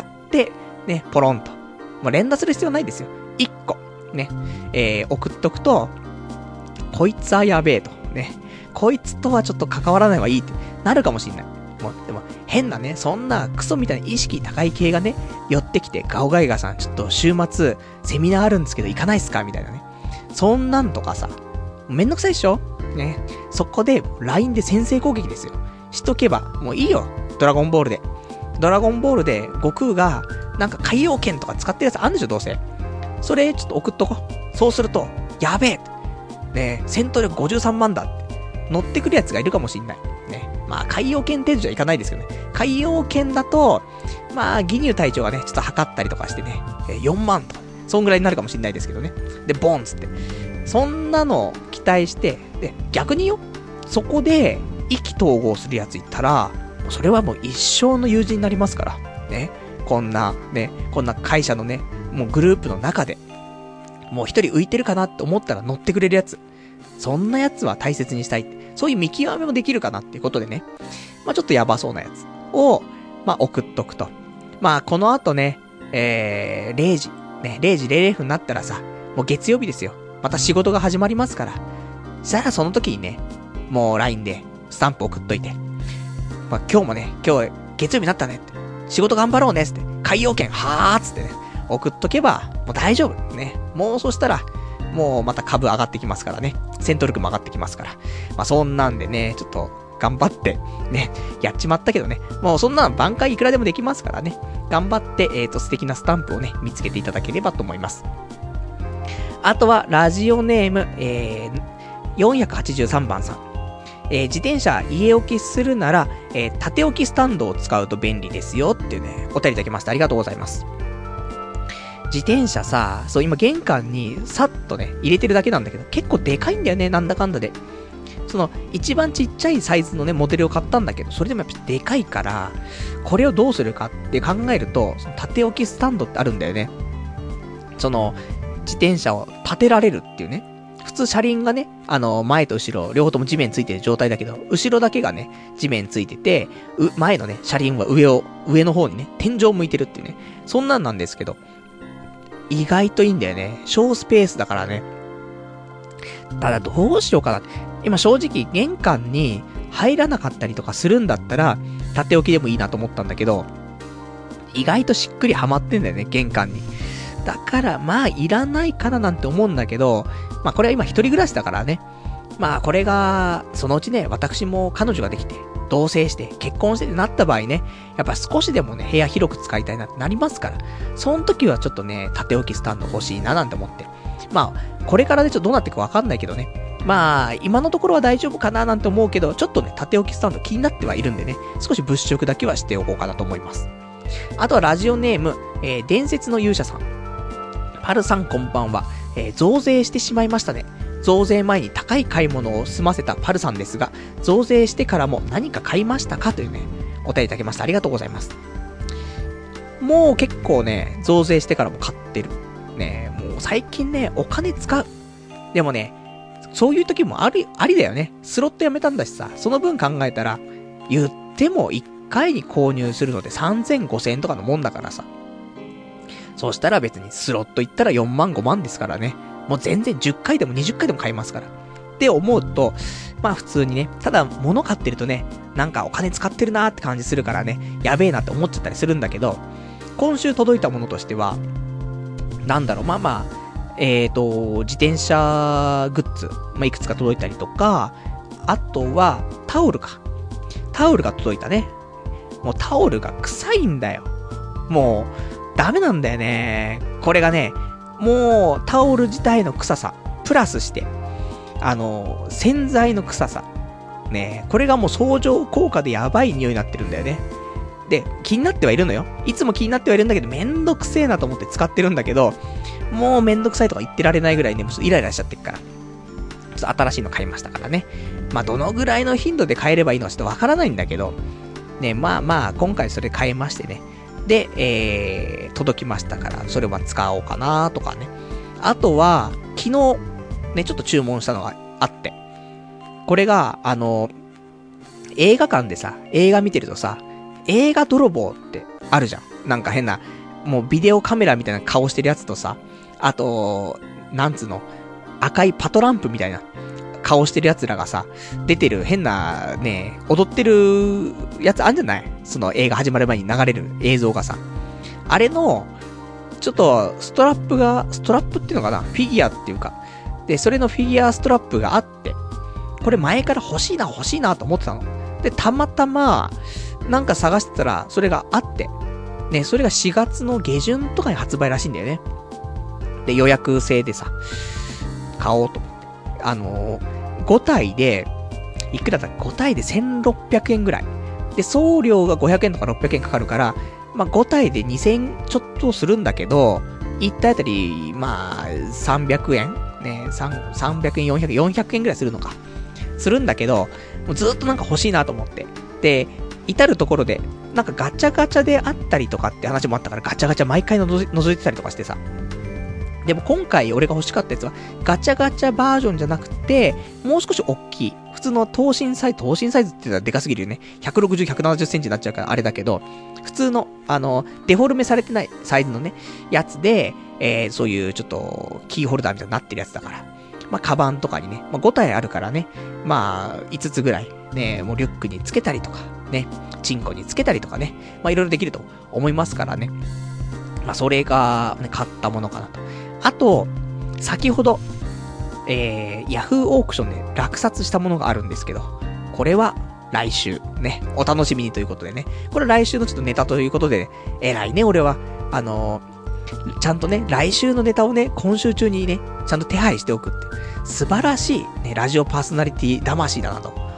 ね、ポロンと。もう連打する必要ないですよ。一個。ね。えー、送っとくと、こいつはやべえと。ね。こいつとはちょっと関わらない方がいいってなるかもしんない。もう、でも、変なね、そんなクソみたいな意識高い系がね、寄ってきて、ガオガイガーさん、ちょっと週末、セミナーあるんですけど行かないっすかみたいなね。そんなんとかさ、めんどくさいっしょね。そこで、ライン で先制攻撃ですよ。しとけば、もういいよ。ドラゴンボールで。ドラゴンボールで、悟空が、なんか海洋剣とか使ってるやつあんでしょ、どうせ。それ、ちょっと送っとこう。そうすると、やべえ。ね、戦闘力ごじゅうさんまんだって。乗ってくるやつがいるかもしんない。ね。まあ、海洋剣程度じゃいかないですけどね。海洋剣だと、まあ、義乳隊長がね、ちょっと測ったりとかしてね、よんまんとか、そんぐらいになるかもしんないですけどね。で、ボンつって。そんなの期待して、で、逆によ、そこで、意気投合するやついったら、それはもう一生の友人になりますから。ね。こんな、ね、こんな会社のね、もうグループの中で、もう一人浮いてるかなって思ったら乗ってくれるやつ。そんなやつは大切にしたい。そういう見極めもできるかなっていうことでね。まあちょっとやばそうなやつを、まあ送っとくと。まあこの後ね、えー、れいじ、ね、れいじれいれいふんになったらさ、もう月曜日ですよ。また仕事が始まりますから。したらその時にね、もう ライン でスタンプ送っといて。まあ今日もね、今日月曜日になったねって。仕事頑張ろうねって。海洋券はーっつってね、送っとけば、もう大丈夫。ね。もうそしたら、もうまた株上がってきますからね。戦闘力も上がってきますから。まあそんなんでね、ちょっと頑張って、ね、やっちまったけどね。もうそんな挽回いくらでもできますからね。頑張って、えっと、素敵なスタンプをね、見つけていただければと思います。あとは、ラジオネーム、えー、よんひゃくはちじゅうさんばんさん。 えー、自転車家置きするなら、えー、縦置きスタンドを使うと便利ですよっていうね、お便りいただきました。ありがとうございます。自転車さ、そう今玄関にさっとね、入れてるだけなんだけど、結構でかいんだよね、なんだかんだで。その、一番ちっちゃいサイズのね、モデルを買ったんだけど、それでもやっぱでかいから、これをどうするかって考えると、その縦置きスタンドってあるんだよね。その、自転車を立てられるっていうね。普通車輪がね、あの、前と後ろ、両方とも地面ついてる状態だけど、後ろだけがね、地面ついてて、う、前のね、車輪は上を、上の方にね、天井向いてるっていうね。そんなんなんですけど、意外といいんだよね。小スペースだからね。ただどうしようかな。今正直玄関に入らなかったりとかするんだったら、縦置きでもいいなと思ったんだけど、意外としっくりはまってんだよね、玄関に。だからまあいらないかななんて思うんだけど、まあこれは今一人暮らしだからね。まあこれが、そのうちね、私も彼女ができて、同棲して、結婚してってなった場合ね、やっぱ少しでもね、部屋広く使いたいなってなりますから、その時はちょっとね、縦置きスタンド欲しいななんて思って。まあ、これからね、ちょっとどうなっていくかわかんないけどね。まあ、今のところは大丈夫かななんて思うけど、ちょっとね、縦置きスタンド気になってはいるんでね、少し物色だけはしておこうかなと思います。あとはラジオネーム、えー、伝説の勇者さん。パルさんこんばんは。えー、増税してしまいましたね。増税前に高い買い物を済ませたパルさんですが、増税してからも何か買いましたかというね、お便りいただきました。ありがとうございます。もう結構ね、増税してからも買ってる。ね、もう最近ね、お金使う。でもね、そういう時もあり、ありだよね。スロットやめたんだしさ、その分考えたら、言ってもいっかいに購入するのでさんぜんごせんえんとかのもんだからさ。そうしたら別にスロット行ったらよんまんごまんですからね。もう全然じゅっかいでもにじゅっかいでも買いますから。って思うと、まあ普通にね、ただ物買ってるとね、なんかお金使ってるなーって感じするからね、やべえなって思っちゃったりするんだけど、今週届いたものとしては、なんだろう、まあまあ、えーと、自転車グッズ、まあいくつか届いたりとか、あとはタオルか。タオルが届いたね。もうタオルが臭いんだよ。もう、ダメなんだよね。これがね、もうタオル自体の臭さ、プラスして、あの、洗剤の臭さ。ね、これがもう相乗効果でやばい匂いになってるんだよね。で、気になってはいるのよ。いつも気になってはいるんだけど、めんどくせえなと思って使ってるんだけど、もうめんどくさいとか言ってられないぐらいね、もうイライラしちゃってるから。ちょっと新しいの買いましたからね。まあ、どのぐらいの頻度で買えればいいのかちょっとわからないんだけど、ね、まあまあ、今回それ買いましてね。で、えー、届きましたから、それは使おうかなとかね。あとは、昨日、ね、ちょっと注文したのがあって。これが、あの、映画館でさ、映画見てるとさ、映画泥棒ってあるじゃん。なんか変な、もうビデオカメラみたいな顔してるやつとさ、あと、なんつうの、赤いパトランプみたいな顔してるやつらがさ、出てる変なね、踊ってるやつあんじゃない？その映画始まる前に流れる映像がさ。あれの、ちょっとストラップが、ストラップっていうのかな？フィギュアっていうか。で、それのフィギュアストラップがあって、これ前から欲しいな欲しいなと思ってたの。で、たまたま、なんか探してたら、それがあって、ね、それがしがつの下旬とかに発売らしいんだよね。で、予約制でさ、買おうと思って。あのー、ごたいで、いくらだった ?ご 体でせんろっぴゃくえんぐらい。で、送料がごひゃくえんとかろっぴゃくえんかかるから、まあ、ごたいでにせんちょっとするんだけど、いち体あたり、まあ、さんびゃくえんね、さんびゃくえん、よんひゃくえん、よんひゃくえんぐらいするのか。するんだけど、もうずっとなんか欲しいなと思って。で、至るところで、なんかガチャガチャであったりとかって話もあったから、ガチャガチャ毎回のぞ覗いてたりとかしてさ。でも今回俺が欲しかったやつは、ガチャガチャバージョンじゃなくて、もう少し大きい。普通の等身サイズ、等身サイズって言ったらでかすぎるよね。ひゃくろくじゅう、ひゃくななじゅっセンチになっちゃうからあれだけど、普通の、あの、デフォルメされてないサイズのね、やつで、えー、そういうちょっと、キーホルダーみたいになってるやつだから。まあ、カバンとかにね、まあ、ご体あるからね、まあ、いつつぐらい、ね、もうリュックにつけたりとか、ね、チンコにつけたりとかね、まあ、いろいろできると思いますからね。まあ、それが、ね、買ったものかなと。あと、先ほど、えー、ヤフーオークションで落札したものがあるんですけど、これは来週、ね、お楽しみにということでね、これ来週のちょっとネタということで、ね、偉いね、俺は。あのー、ちゃんとね、来週のネタをね、今週中にね、ちゃんと手配しておくって。素晴らしい、ね、ラジオパーソナリティ魂だなと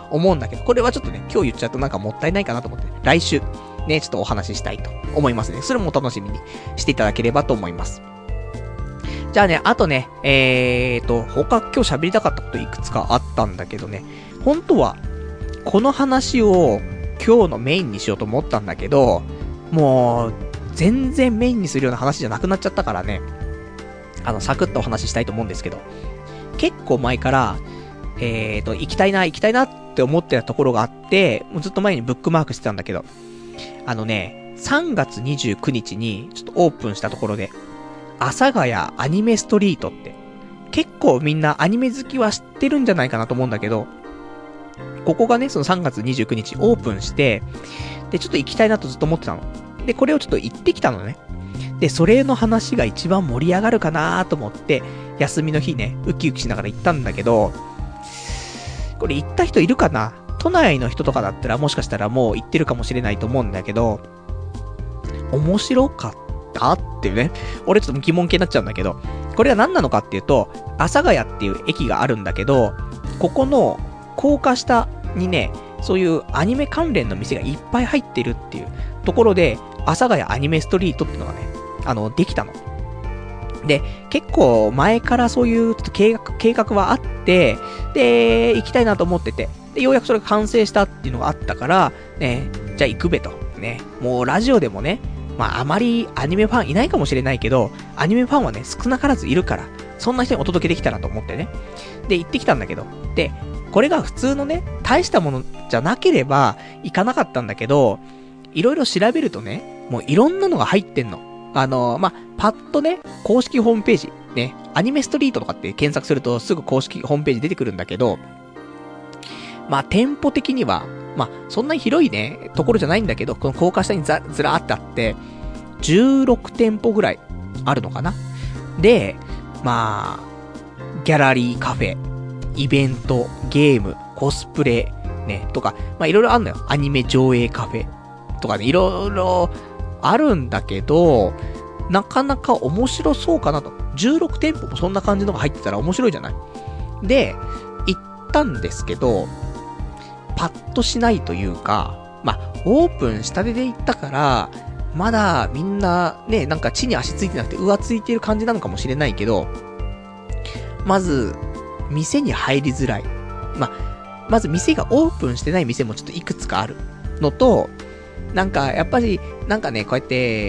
思うんだけど、これはちょっとね、今日言っちゃうとなんかもったいないかなと思って、来週、ね、ちょっとお話ししたいと思いますね。それも楽しみにしていただければと思います。じゃあね、あとね、えーと、他今日喋りたかったこといくつかあったんだけどね、本当は、この話を今日のメインにしようと思ったんだけど、もう、全然メインにするような話じゃなくなっちゃったからね、あの、サクッとお話ししたいと思うんですけど、結構前から、えーと、行きたいな、行きたいなって思ってたところがあって、もうずっと前にブックマークしてたんだけど、あのね、さんがつにじゅうくにちにちょっとオープンしたところで、阿佐ヶ谷アニメストリートって、結構みんなアニメ好きは知ってるんじゃないかなと思うんだけど、ここがね、そのさんがつにじゅうくにちオープンして、で、ちょっと行きたいなとずっと思ってたの。で、これをちょっと行ってきたのね。で、それの話が一番盛り上がるかなと思って、休みの日ね、ウキウキしながら行ったんだけど、これ行った人いるかな？都内の人とかだったらもしかしたらもう行ってるかもしれないと思うんだけど、面白かったっていうね、俺ちょっと疑問系になっちゃうんだけど、これは何なのかっていうと、阿佐ヶ谷っていう駅があるんだけど、ここの高架下にね、そういうアニメ関連の店がいっぱい入ってるっていうところで、阿佐ヶ谷アニメストリートっていうのがね、あの、できたの。で、結構前からそういうちょっと計画、計画はあって、で、行きたいなと思ってて、で、ようやくそれが完成したっていうのがあったから、ね、じゃあ行くべと。ね、もうラジオでもね、まああまりアニメファンいないかもしれないけど、アニメファンはね、少なからずいるから、そんな人にお届けできたらと思ってね。で、行ってきたんだけど、で、これが普通のね、大したものじゃなければ行かなかったんだけど、いろいろ調べるとね、もういろんなのが入ってんの。あのー、まあ、パッとね、公式ホームページ、ね、アニメストリートとかって検索するとすぐ公式ホームページ出てくるんだけど、まあ、店舗的には、まあ、そんなに広いね、ところじゃないんだけど、この高架下にざずらーってあって、じゅうろくてんぽぐらいあるのかな。で、まあ、ギャラリーカフェ、イベント、ゲーム、コスプレ、ね、とか、まあ、いろいろあるのよ。アニメ上映カフェとかね、いろいろあるんだけど、なかなか面白そうかなと。じゅうろくてんぽもそんな感じのが入ってたら面白いじゃない。で、行ったんですけど、パッとしないというか、まあ、オープンしたてで行ったから、まだみんなね、なんか地に足ついてなくて浮ついてる感じなのかもしれないけど、まず、店に入りづらい。まあ、まず店がオープンしてない店もちょっといくつかあるのと、なんかやっぱり、なんかね、こうやって、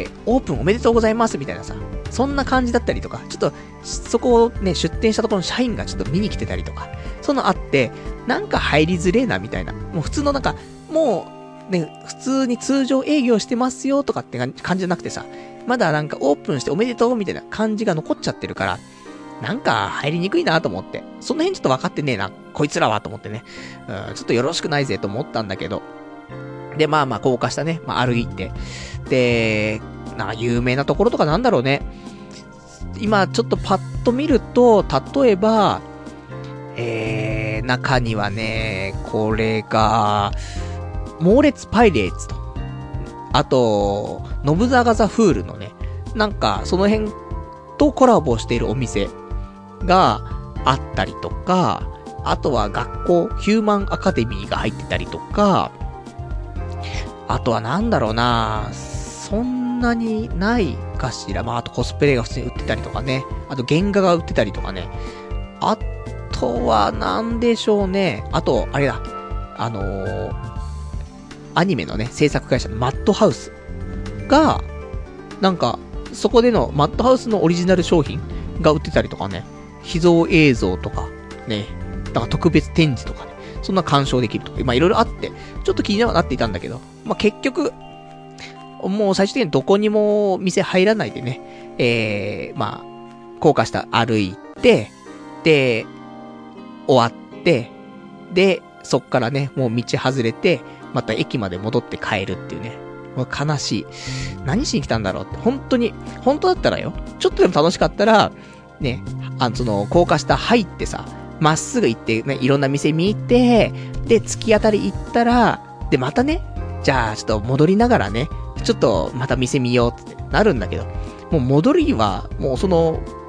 オープンおめでとうございますみたいなさ、そんな感じだったりとか、ちょっと、そこをね、出店したところの社員がちょっと見に来てたりとか、そのあって、なんか入りづれえなみたいな。もう普通のなんか、もう、ね、普通に通常営業してますよとかって感じじゃなくてさ、まだなんかオープンしておめでとうみたいな感じが残っちゃってるから、なんか入りにくいなと思って。その辺ちょっと分かってねえな、こいつらはと思ってね。うん、ちょっとよろしくないぜと思ったんだけど。で、まあまあ高架下ね、まあ歩いて。で、なんか有名なところとかなんだろうね。今ちょっとパッと見ると、例えば、えー、中にはね、これが、猛烈パイレーツと。あと、ノブザガザフールのね、なんかその辺とコラボしているお店があったりとか、あとは学校、ヒューマンアカデミーが入ってたりとか、あとはなんだろうな、そんなにないかしら。まあ、あとコスプレが普通に売ってたりとかね。あと原画が売ってたりとかね。あとはなんでしょうね。あと、あれだ。あのー、アニメのね、制作会社のマッドハウスが、なんか、そこでのマッドハウスのオリジナル商品が売ってたりとかね。秘蔵映像とか、ね。だから特別展示とかね。そんな鑑賞できるとか。まあいろいろあって、ちょっと気にはなっていたんだけど。まあ結局、もう最終的にどこにも店入らないでね。えー、まあ、高架下歩いて、で、終わって、で、そっからね、もう道外れて、また駅まで戻って帰るっていうね。もう悲しい。何しに来たんだろうって。本当に、本当だったらよ。ちょっとでも楽しかったら、ね、あの、その、高架下入ってさ、まっすぐ行ってね、いろんな店見て、で、突き当たり行ったら、で、またね、じゃあ、ちょっと戻りながらね、ちょっと、また店見ようってなるんだけど、もう戻りは、もうその、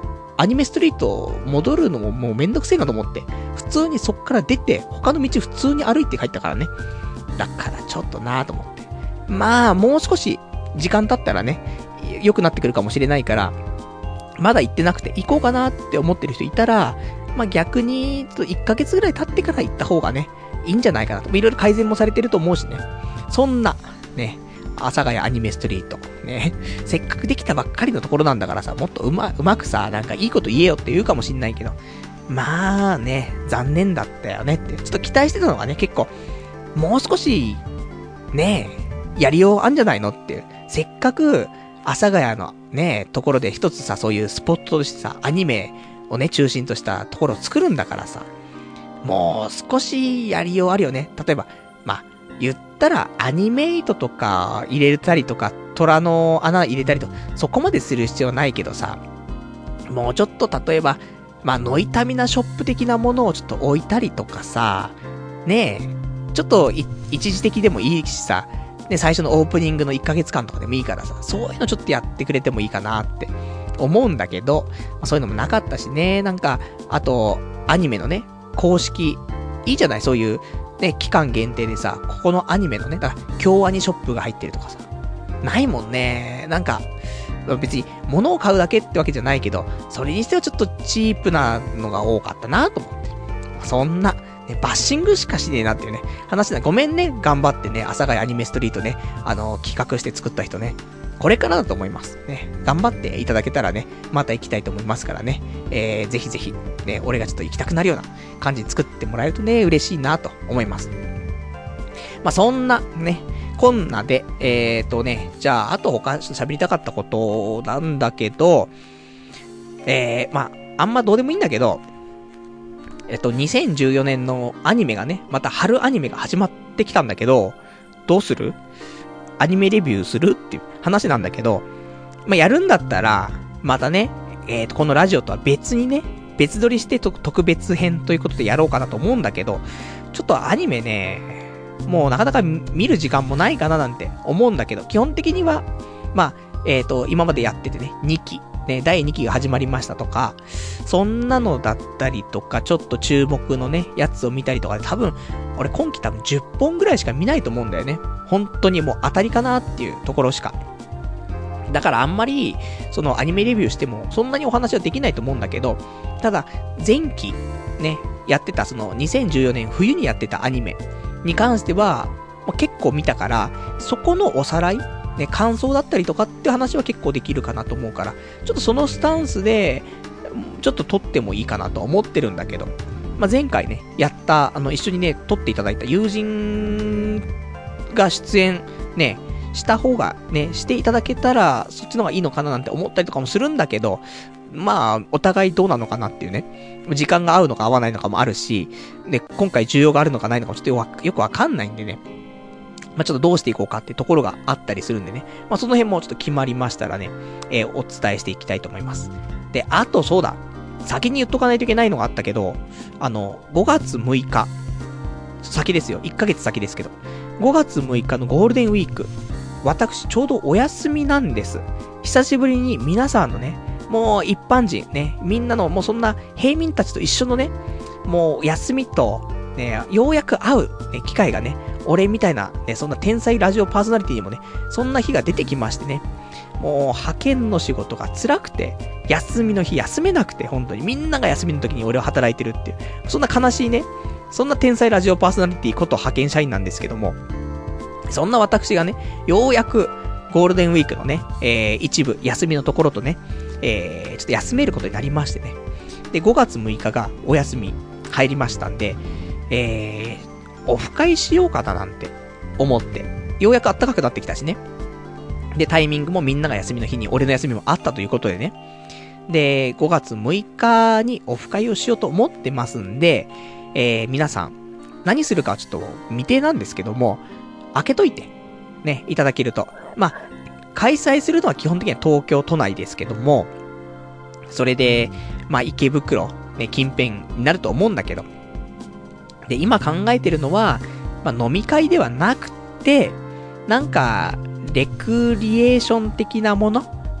アニメストリート戻るのももうめんどくせえなと思って、普通にそっから出て、他の道普通に歩いて帰ったからね。だからちょっとなぁと思って。まあ、もう少し時間経ったらね、良くなってくるかもしれないから、まだ行ってなくて行こうかなって思ってる人いたら、まあ逆に、いっかげつぐらい経ってから行った方がね、いいんじゃないかなと。いろいろ改善もされてると思うしね。そんな、ね、阿佐ヶ谷アニメストリート。ね。せっかくできたばっかりのところなんだからさ、もっとうま、うまくさ、なんかいいこと言えよって言うかもしんないけど。まあね、残念だったよねって。ちょっと期待してたのがね、結構、もう少し、ねえ、やりようあんじゃないのっていう。せっかく、阿佐ヶ谷のね、ところで一つさ、そういうスポットとしてさ、アニメをね、中心としたところを作るんだからさ、もう少しやりようあるよね。例えば、まあ、言ったらアニメイトとか入れたりとか、虎の穴入れたりと、そこまでする必要ないけどさ、もうちょっと例えば、まあ、ノイタミナショップ的なものをちょっと置いたりとかさ、ねえ、ちょっと一時的でもいいしさ、ね、最初のオープニングのいっかげつかんとかでもいいからさ、そういうのちょっとやってくれてもいいかなって思うんだけど、まあ、そういうのもなかったしね、なんか、あと、アニメのね、公式、いいじゃない、そういう、ね、期間限定でさ、ここのアニメのね、だから、京アニショップが入ってるとかさ、ないもんね、なんか、別に物を買うだけってわけじゃないけど、それにしてはちょっとチープなのが多かったなと思って。そんな、ね、バッシングしかしねえなっていうね、話だ。ごめんね、頑張ってね、阿佐ヶ谷アニメストリートね、あの、企画して作った人ね、これからだと思います。ね、頑張っていただけたらね、また行きたいと思いますからね、えー、ぜひぜひ、ね、俺がちょっと行きたくなるような感じに作ってもらえるとね、嬉しいなと思います。まあ、そんな、ね、こんなで、えーとね、じゃあ、あと他喋りたかったことなんだけど、えー、まあ、あんまどうでもいいんだけど、えっと、にせんじゅうよねんのアニメがね、また春アニメが始まってきたんだけど、どうする？アニメレビューするっていう話なんだけど、まあ、やるんだったら、またね、えっと、このラジオとは別にね、別撮りして特別編ということでやろうかなと思うんだけど、ちょっとアニメね、もうなかなか見る時間もないかななんて思うんだけど、基本的には、まあ、えっと、今までやっててね、にき、ね、だいにきが始まりましたとか、そんなのだったりとか、ちょっと注目のね、やつを見たりとかで、多分、俺今期多分じゅっぽんぐらいしか見ないと思うんだよね。本当にもう当たりかなっていうところしか。だからあんまり、そのアニメレビューしても、そんなにお話はできないと思うんだけど、ただ、前期、ね、やってた、そのにせんじゅうよねん冬にやってたアニメに関しては、まあ、結構見たから、そこのおさらいね、感想だったりとかって話は結構できるかなと思うから、ちょっとそのスタンスで、ちょっと撮ってもいいかなと思ってるんだけど、まあ、前回ね、やった、あの、一緒にね、撮っていただいた友人が出演、ね、した方がね、していただけたら、そっちの方がいいのかななんて思ったりとかもするんだけど、まあ、お互いどうなのかなっていうね、時間が合うのか合わないのかもあるし、で、今回需要があるのかないのかもちょっとよくわかんないんでね、まあ、ちょっとどうしていこうかっていうところがあったりするんでね。まあ、その辺もちょっと決まりましたらね、えー、お伝えしていきたいと思います。で、あとそうだ。先に言っとかないといけないのがあったけど、あの、ごがつむいか。先ですよ。いっかげつ先ですけど。ごがつむいかのゴールデンウィーク。私、ちょうどお休みなんです。久しぶりに皆さんのね、もう一般人ね、みんなのもうそんな平民たちと一緒のね、もう休みと、ね、ようやく会う、ね、機会がね、俺みたいな、ね、そんな天才ラジオパーソナリティにもね、そんな日が出てきましてね、もう派遣の仕事が辛くて、休みの日休めなくて、本当にみんなが休みの時に俺は働いてるっていう、そんな悲しいね、そんな天才ラジオパーソナリティこと派遣社員なんですけども、そんな私がね、ようやくゴールデンウィークのね、えー、一部休みのところとね、えー、ちょっと休めることになりましてね、で、ごがつむいかがお休み入りましたんで、えー、オフ会しようかななんて思って、ようやく暖かくなってきたしね。で、タイミングもみんなが休みの日に俺の休みもあったということでね。で、ごがつむいかにオフ会をしようと思ってますんで、えー、皆さん、何するかちょっと未定なんですけども、開けといて、ね、いただけると。まあ、開催するのは基本的には東京都内ですけども、それで、まあ、池袋、ね、近辺になると思うんだけど、で、今考えてるのは、まあ、飲み会ではなくて、なんか、レクリエーション的なもの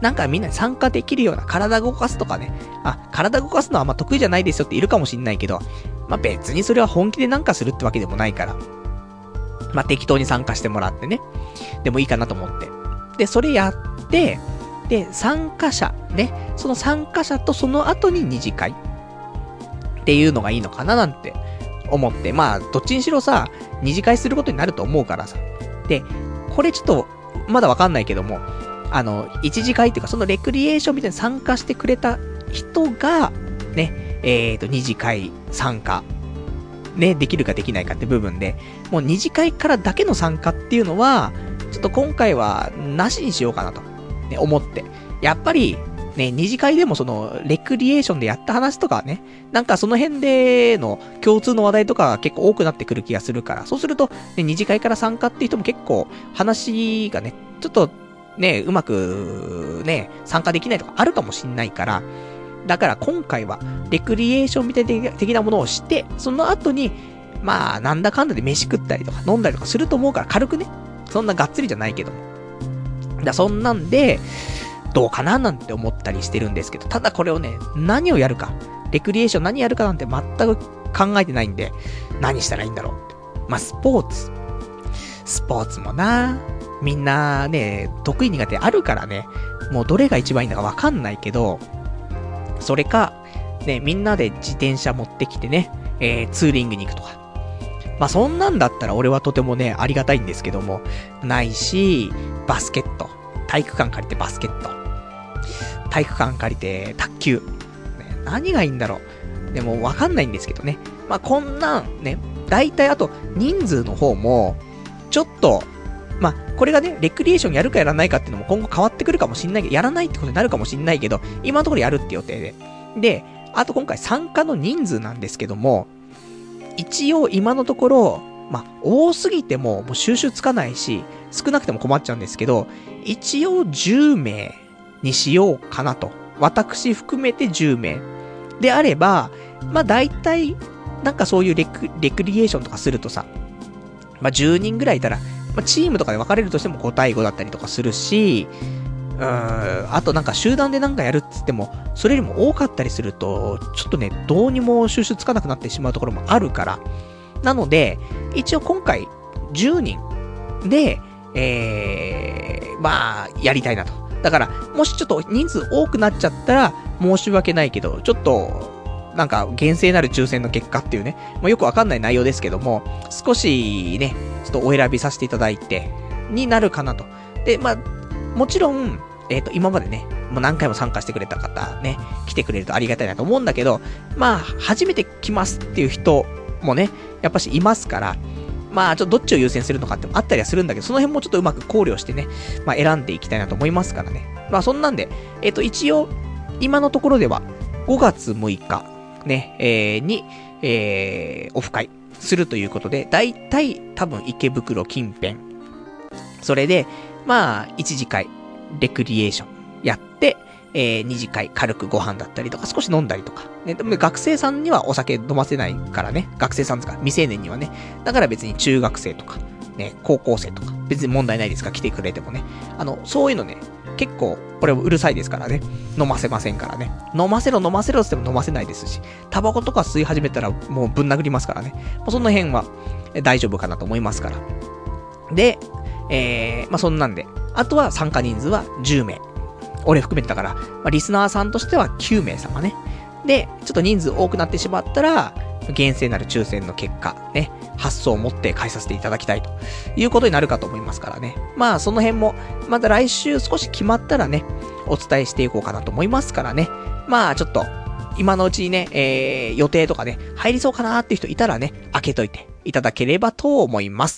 なんかみんなに参加できるような体動かすとかね。あ、体動かすのはあんま得意じゃないですよっているかもしんないけど、まあ別にそれは本気でなんかするってわけでもないから。まあ適当に参加してもらってね。でもいいかなと思って。で、それやって、で、参加者、ね。その参加者とその後に二次会っていうのがいいのかななんて思って。まあ、どっちにしろさ、二次会することになると思うからさ。で、これちょっと、まだわかんないけども、あの、一次会っていうか、そのレクリエーションみたいに参加してくれた人が、ね、えーと、二次会参加、ね、できるかできないかって部分で、もう二次会からだけの参加っていうのは、ちょっと今回は、なしにしようかなと、ね、思って。やっぱり、ね、二次会でもその、レクリエーションでやった話とかね、なんかその辺での共通の話題とかが結構多くなってくる気がするから、そうすると、ね、二次会から参加っていう人も結構、話がね、ちょっと、ね、うまく、ね、参加できないとかあるかもしんないから、だから今回は、レクリエーションみたいな的なものをして、その後に、まあ、なんだかんだで飯食ったりとか飲んだりとかすると思うから、軽くね、そんながっつりじゃないけども。だそんなんで、どうかななんて思ったりしてるんですけど、ただこれをね、何をやるか、レクリエーション何やるかなんて全く考えてないんで、何したらいいんだろうって。まあ、スポーツ。スポーツもな、みんなね、得意苦手あるからね、もうどれが一番いいのかわかんないけど、それか、ね、みんなで自転車持ってきてね、えー、ツーリングに行くとか。まあ、そんなんだったら俺はとてもね、ありがたいんですけども、ないし、バスケット。体育館借りてバスケット。体育館借りて卓球。ね、何がいいんだろう。でもわかんないんですけどね。まあ、こんなんね、大体あと人数の方も、ちょっと、まあ、これがね、レクリエーションやるかやらないかっていうのも今後変わってくるかもしんないけど、やらないってことになるかもしんないけど、今のところやるって予定で。で、あと今回参加の人数なんですけども、一応今のところ、まあ、多すぎてももう収集つかないし、少なくても困っちゃうんですけど、一応じゅうめいにしようかなと。私含めてじゅうめい。であれば、まあ、大体、なんかそういうレク、レクリエーションとかするとさ、まあ、じゅうにんぐらいいたら、まあ、チームとかで分かれるとしてもごたいごだったりとかするし、うーん、あとなんか集団でなんかやるっつっても、それよりも多かったりすると、ちょっとね、どうにも収集つかなくなってしまうところもあるから。なので、一応今回、じゅうにんで、えー、まあ、やりたいなと。だから、もしちょっと人数多くなっちゃったら、申し訳ないけど、ちょっと、なんか、厳正なる抽選の結果っていうね、まあ、よくわかんない内容ですけども、少しね、ちょっとお選びさせていただいて、になるかなと。で、まあ、もちろん、えっと、今までね、もう何回も参加してくれた方、ね、来てくれるとありがたいなと思うんだけど、まあ、初めて来ますっていう人もね、やっぱしいますから、まあ、ちょっとどっちを優先するのかってもあったりはするんだけど、その辺もちょっとうまく考慮してね、まあ、選んでいきたいなと思いますからね。まあ、そんなんで、えっと、一応、今のところでは、ごがつむいか、ね、えー、に、えー、オフ会するということで、だいたい多分池袋近辺。それで、まあ、一次会、レクリエーションやって、えー、二次会軽くご飯だったりとか、少し飲んだりとか。ね、でも学生さんにはお酒飲ませないからね。学生さんですか未成年にはね。だから別に中学生とか、ね、高校生とか、別に問題ないですから来てくれてもね。あの、そういうのね、結構、これうるさいですからね。飲ませませんからね。飲ませろ飲ませろって言っても飲ませないですし、タバコとか吸い始めたらもうぶん殴りますからね。もうその辺は大丈夫かなと思いますから。で、えー、まあ、そんなんで。あとは参加人数はじゅうめい。俺含めてだから、まあ、リスナーさんとしてはきゅうめいさまね。で、ちょっと人数多くなってしまったら、厳正なる抽選の結果、ね、発送を持って返させていただきたいということになるかと思いますからね。まあ、その辺も、また来週少し決まったらね、お伝えしていこうかなと思いますからね。まあ、ちょっと、今のうちにね、えー、予定とかね、入りそうかなーっていう人いたらね、開けといていただければと思います。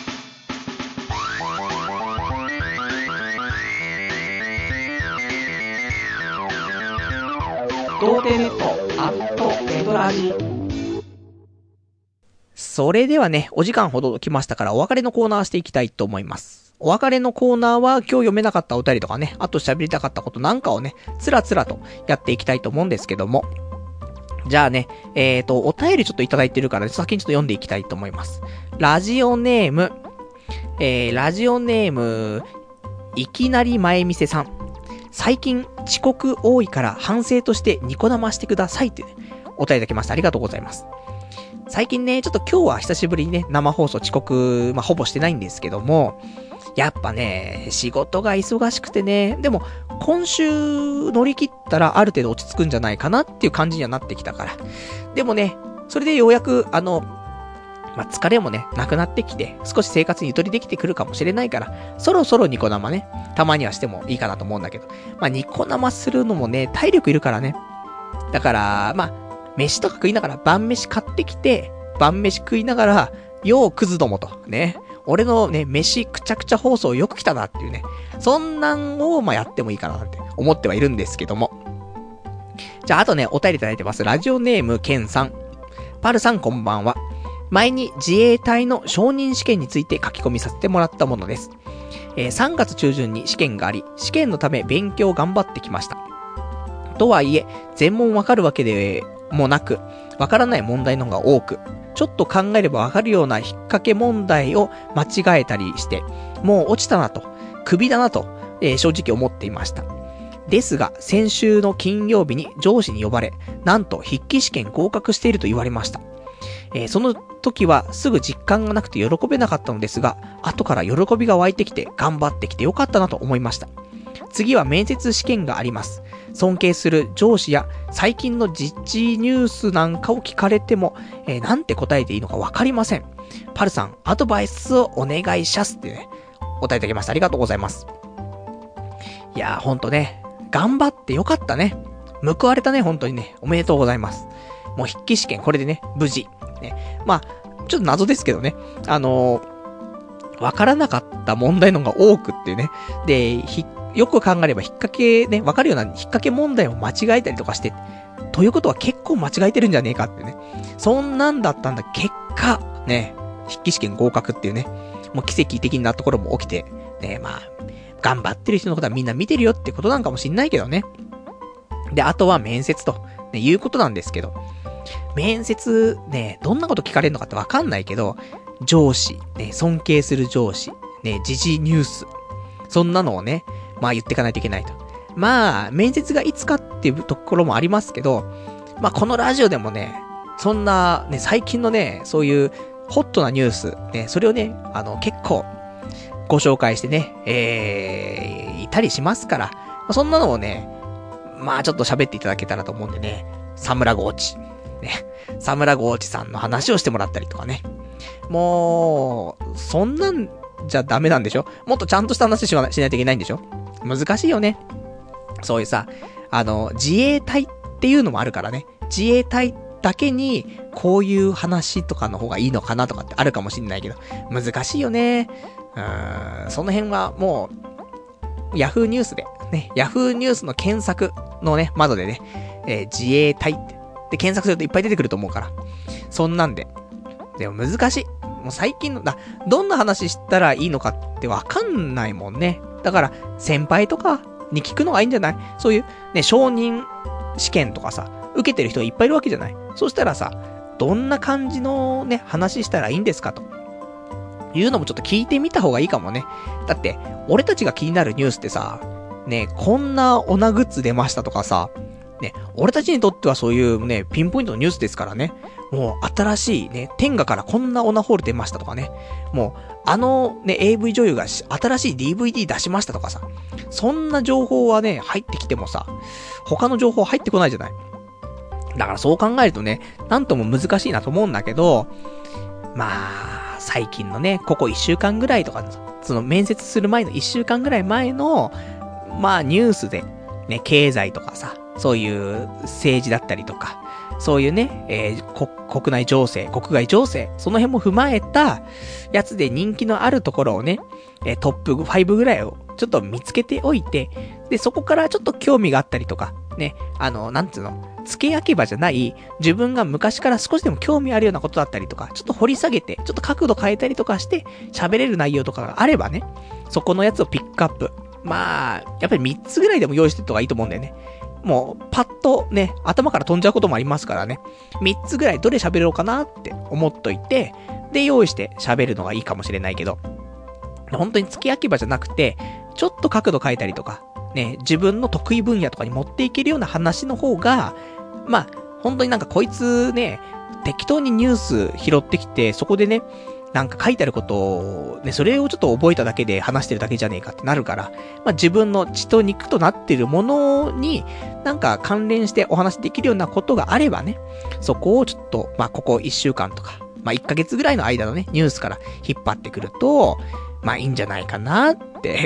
童貞ネットアットネトラジ。それではね、お時間ほど来ましたからお別れのコーナーしていきたいと思います。お別れのコーナーは今日読めなかったお便りとかね、あと喋りたかったことなんかをね、つらつらとやっていきたいと思うんですけども。じゃあね、えーと、お便りちょっといただいてるから、先にちょっと読んでいきたいと思います。ラジオネーム、えー、ラジオネーム、いきなり前見せさん。 最近遅刻多いから反省としてニコ生してくださいってね、お答えいただきました。ありがとうございます。最近ね、ちょっと今日は久しぶりにね、生放送遅刻、まあ、ほぼしてないんですけども、やっぱね、仕事が忙しくてね、でも、今週乗り切ったらある程度落ち着くんじゃないかなっていう感じにはなってきたから。でもね、それでようやく、あの、まあ、疲れもね、なくなってきて、少し生活にゆとりできてくるかもしれないから、そろそろニコ生ね、たまにはしてもいいかなと思うんだけど、まあ、ニコ生するのもね、体力いるからね。だから、まあ、飯とか食いながら晩飯買ってきて、晩飯食いながら、ようクズどもと、ね。俺のね、飯くちゃくちゃ放送よく来たなっていうね。そんなんを、まあ、やってもいいかなって思ってはいるんですけども。じゃあ、あとね、お便りいただいてます。ラジオネーム、ケンさん。パルさんこんばんは。前に自衛隊の承認試験について書き込みさせてもらったものです。えー、さんがつ中旬に試験があり、試験のため勉強頑張ってきました。とはいえ、全問わかるわけでもなく、わからない問題の方が多く、ちょっと考えればわかるような引っ掛け問題を間違えたりして、もう落ちたなと、クビだなと、えー、正直思っていました。ですが、先週の金曜日に上司に呼ばれ、なんと筆記試験合格していると言われました。えー、その時はすぐ実感がなくて喜べなかったのですが、後から喜びが湧いてきて頑張ってきてよかったなと思いました。次は面接試験があります。尊敬する上司や最近の実地ニュースなんかを聞かれても、えー、なんて答えていいのかわかりません。パルさん、アドバイスをお願いしますってね、お答えいただきました。ありがとうございます。いやー、ほんとね、頑張ってよかったね。報われたね、本当にね。おめでとうございます。もう筆記試験、これでね、無事。ね。まあ、ちょっと謎ですけどね。あのー、わからなかった問題の方が多くっていうね。で、ひ、よく考えれば引っ掛けね、わかるような引っ掛け問題を間違えたりとかして、ということは結構間違えてるんじゃねえかってね。そんなんだったんだ。結果、ね、筆記試験合格っていうね。もう奇跡的なところも起きて、ね、まあ、頑張ってる人のことはみんな見てるよってことなんかもしんないけどね。で、あとは面接と、ね、いうことなんですけど。面接、ね、どんなこと聞かれるのかってわかんないけど、上司、ね、尊敬する上司、ね、時事ニュース、そんなのをね、まあ言ってかないといけないと。まあ、面接がいつかっていうところもありますけど、まあこのラジオでもね、そんな、ね、最近のね、そういうホットなニュース、ね、それをね、あの、結構、ご紹介してね、えー、いたりしますから、そんなのをね、まあちょっと喋っていただけたらと思うんでね、サムラゴーチ。ね。サムラゴーチさんの話をしてもらったりとかね。もう、そんなんじゃダメなんでしょ？もっとちゃんとした話しないといけないんでしょ？難しいよね。そういうさ、あの、自衛隊っていうのもあるからね。自衛隊だけに、こういう話とかの方がいいのかなとかってあるかもしんないけど、難しいよね。うーん、その辺はもう、ヤフーニュースで、ね、ヤフーニュースの検索のね、窓でね、えー、自衛隊って、で、検索するといっぱい出てくると思うから。そんなんで。でも難しい。もう最近の、だ、どんな話したらいいのかってわかんないもんね。だから、先輩とかに聞くのがいいんじゃない？そういう、ね、承認試験とかさ、受けてる人がいっぱいいるわけじゃない？そしたらさ、どんな感じのね、話したらいいんですかと。いうのもちょっと聞いてみた方がいいかもね。だって、俺たちが気になるニュースってさ、ね、こんなオナグッズ出ましたとかさ、ね、俺たちにとってはそういうね、ピンポイントのニュースですからね。もう新しいね、天下からこんなオナホール出ましたとかね。もう、あのね、エーブイ 女優が新しい ディーブイディー 出しましたとかさ。そんな情報はね、入ってきてもさ、他の情報入ってこないじゃない。だからそう考えるとね、なんとも難しいなと思うんだけど、まあ、最近のね、ここいっしゅうかんぐらいとか、その面接する前のいっしゅうかんぐらい前の、まあニュースで、ね、経済とかさ、そういう政治だったりとか、そういうね、えー、国内情勢、国外情勢、その辺も踏まえたやつで人気のあるところをね、えー、トップごぐらいをちょっと見つけておいて、で、そこからちょっと興味があったりとか、ね、あの、なんつうの、付け焼け場じゃない、自分が昔から少しでも興味あるようなことだったりとか、ちょっと掘り下げて、ちょっと角度変えたりとかして、喋れる内容とかがあればね、そこのやつをピックアップ。まあ、やっぱりみっつぐらいでも用意しておいた方がいいと思うんだよね。もう、パッとね、頭から飛んじゃうこともありますからね。みっつぐらいどれ喋ろうかなって思っといて、で、用意して喋るのがいいかもしれないけど、本当に付け焼き場じゃなくて、ちょっと角度変えたりとか、 ね、自分の得意分野とかに持っていけるような話の方が、まあ、本当になんかこいつね、適当にニュース拾ってきて、そこでね、なんか書いてあることを、ね、それをちょっと覚えただけで話してるだけじゃねえかってなるから、まあ自分の血と肉となっているものに、なんか関連してお話できるようなことがあればね、そこをちょっと、まあここいっしゅうかんとか、まあいっかげつぐらいの間のね、ニュースから引っ張ってくると、まあいいんじゃないかなって、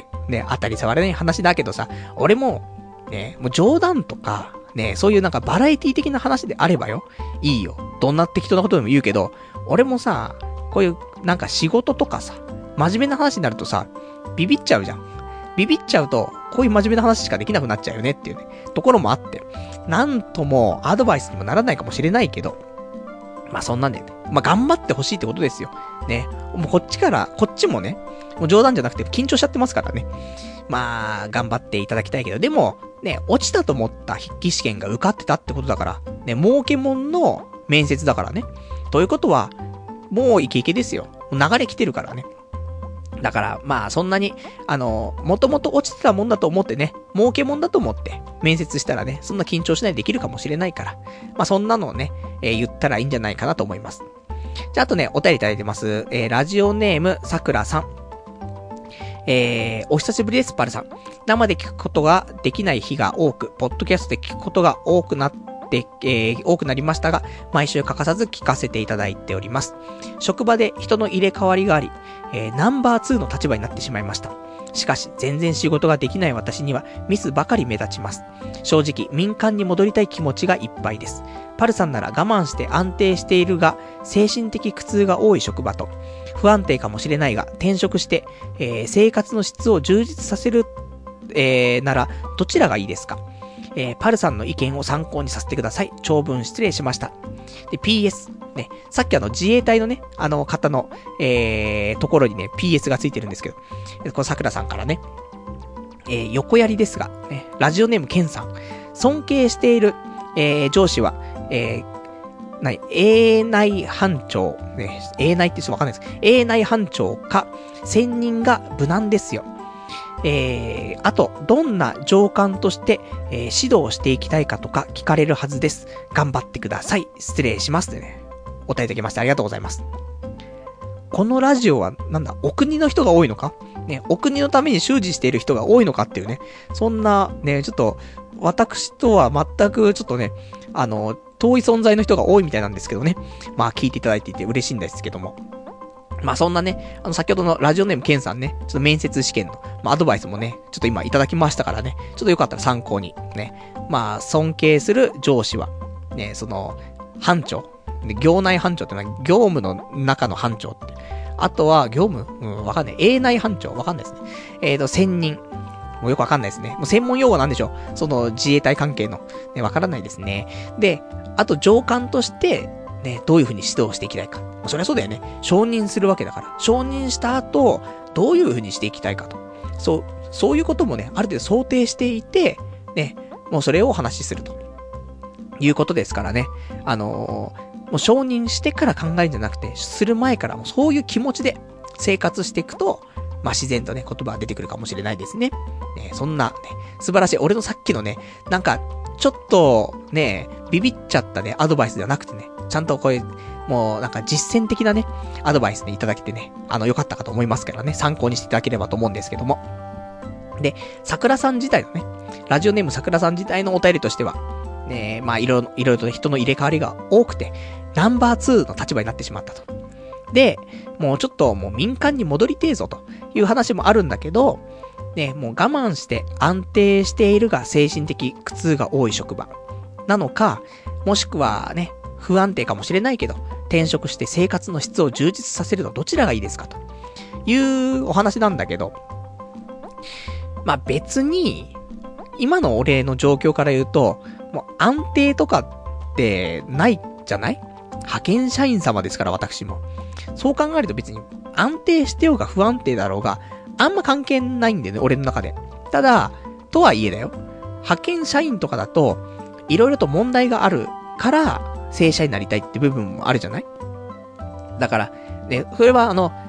ね、当たり障らない話だけどさ、俺も、ね、もう冗談とか、ね、そういうなんかバラエティ的な話であればよ、いいよ。どんな適当なことでも言うけど、俺もさ、こういうなんか仕事とかさ、真面目な話になるとさ、ビビっちゃうじゃん。ビビっちゃうと、こういう真面目な話しかできなくなっちゃうよねっていうね、ところもあって、なんともアドバイスにもならないかもしれないけど、まあそんなんだよね。まあ頑張ってほしいってことですよ。ね。もうこっちから、こっちもね、もう冗談じゃなくて緊張しちゃってますからね。まあ、頑張っていただきたいけど、でも、ね、落ちたと思った筆記試験が受かってたってことだから、ね、儲けもんの面接だからね。ということは、もうイケイケですよ。流れ来てるからね。だから、まあ、そんなに、あの、もともと落ちてたもんだと思ってね、儲けもんだと思って、面接したらね、そんな緊張しないでできるかもしれないから、まあ、そんなのをね、えー、言ったらいいんじゃないかなと思います。じゃあ、あとね、お便りいただいてます。えー、ラジオネーム、さくらさん。えー、お久しぶりです、パルさん。生で聞くことができない日が多く、ポッドキャストで聞くことが多くなって、えー、多くなりましたが、毎週欠かさず聞かせていただいております。職場で人の入れ替わりがあり、えー、ナンバーツーの立場になってしまいました。しかし、全然仕事ができない私にはミスばかり目立ちます。正直、民間に戻りたい気持ちがいっぱいです。パルさんなら我慢して安定しているが、精神的苦痛が多い職場と、不安定かもしれないが、転職して、えー、生活の質を充実させる、えー、なら、どちらがいいですか？えー、パルさんの意見を参考にさせてください。長文失礼しました。で、ピーエス。ね、さっきあの自衛隊のね、あの方の、えー、ところにね、ピーエス がついてるんですけど、この桜さんからね、えー、横やりですが、ね、ラジオネームケンさん。尊敬している、えー、上司は、えー、ない、A 内班長、ね、A 内ってちょっとわかんないです。A 内班長か、専任が無難ですよ。えー、あと、どんな上官として、えー、指導していきたいかとか聞かれるはずです。頑張ってください。失礼します。ってね、お答えいただきましてありがとうございます。このラジオは、なんだ、お国の人が多いのかね、お国のために習字している人が多いのかっていうね、そんな、ね、ちょっと、私とは全く、ちょっとね、あの、遠い存在の人が多いみたいなんですけどね。まあ、聞いていただいていて嬉しいんですけども。まあそんなね、あの先ほどのラジオネームケンさんね、ちょっと面接試験の、まあアドバイスもね、ちょっと今いただきましたからね、ちょっとよかったら参考に、ね。まあ尊敬する上司は、ね、その、班長。ね、業内班長ってのは業務の中の班長って。あとは業務うん、わかんない。営内班長わかんないですね。えーと、専任。もうよくわかんないですね。もう専門用語なんでしょう。その自衛隊関係の。ね、わからないですね。で、あと上官として、ね、どういう風に指導していきたいか。そりゃそうだよね。承認するわけだから。承認した後、どういう風にしていきたいかと。そう、そういうこともね、ある程度想定していて、ね、もうそれをお話しすると。いうことですからね。あのー、もう承認してから考えるんじゃなくて、する前からもうそういう気持ちで生活していくと、まあ、自然とね、言葉が出てくるかもしれないですね。ね、そんな、ね、素晴らしい。俺のさっきのね、なんか、ちょっと、ね、ビビっちゃったね、アドバイスではなくてね、ちゃんとこういう、もうなんか実践的なね、アドバイスね、いただけてね、あの、良かったかと思いますからね、参考にしていただければと思うんですけども。で、桜さん自体のね、ラジオネーム桜さん自体のお便りとしては、ね、まあ、いろいろ、いろいろとね、人の入れ替わりが多くて、ナンバーツーの立場になってしまったと。で、もうちょっともう民間に戻りてえぞという話もあるんだけど、ね、もう我慢して安定しているが精神的苦痛が多い職場なのか、もしくはね、不安定かもしれないけど、転職して生活の質を充実させるのどちらがいいですかというお話なんだけど、まあ別に、今の俺の状況から言うと、もう安定とかってないじゃない？派遣社員様ですから私も。そう考えると別に安定してようが不安定だろうが、あんま関係ないんだよね、俺の中で。ただ、とはいえだよ。派遣社員とかだと、いろいろと問題があるから、正社員になりたいって部分もあるじゃない？だから、ね、それはあの、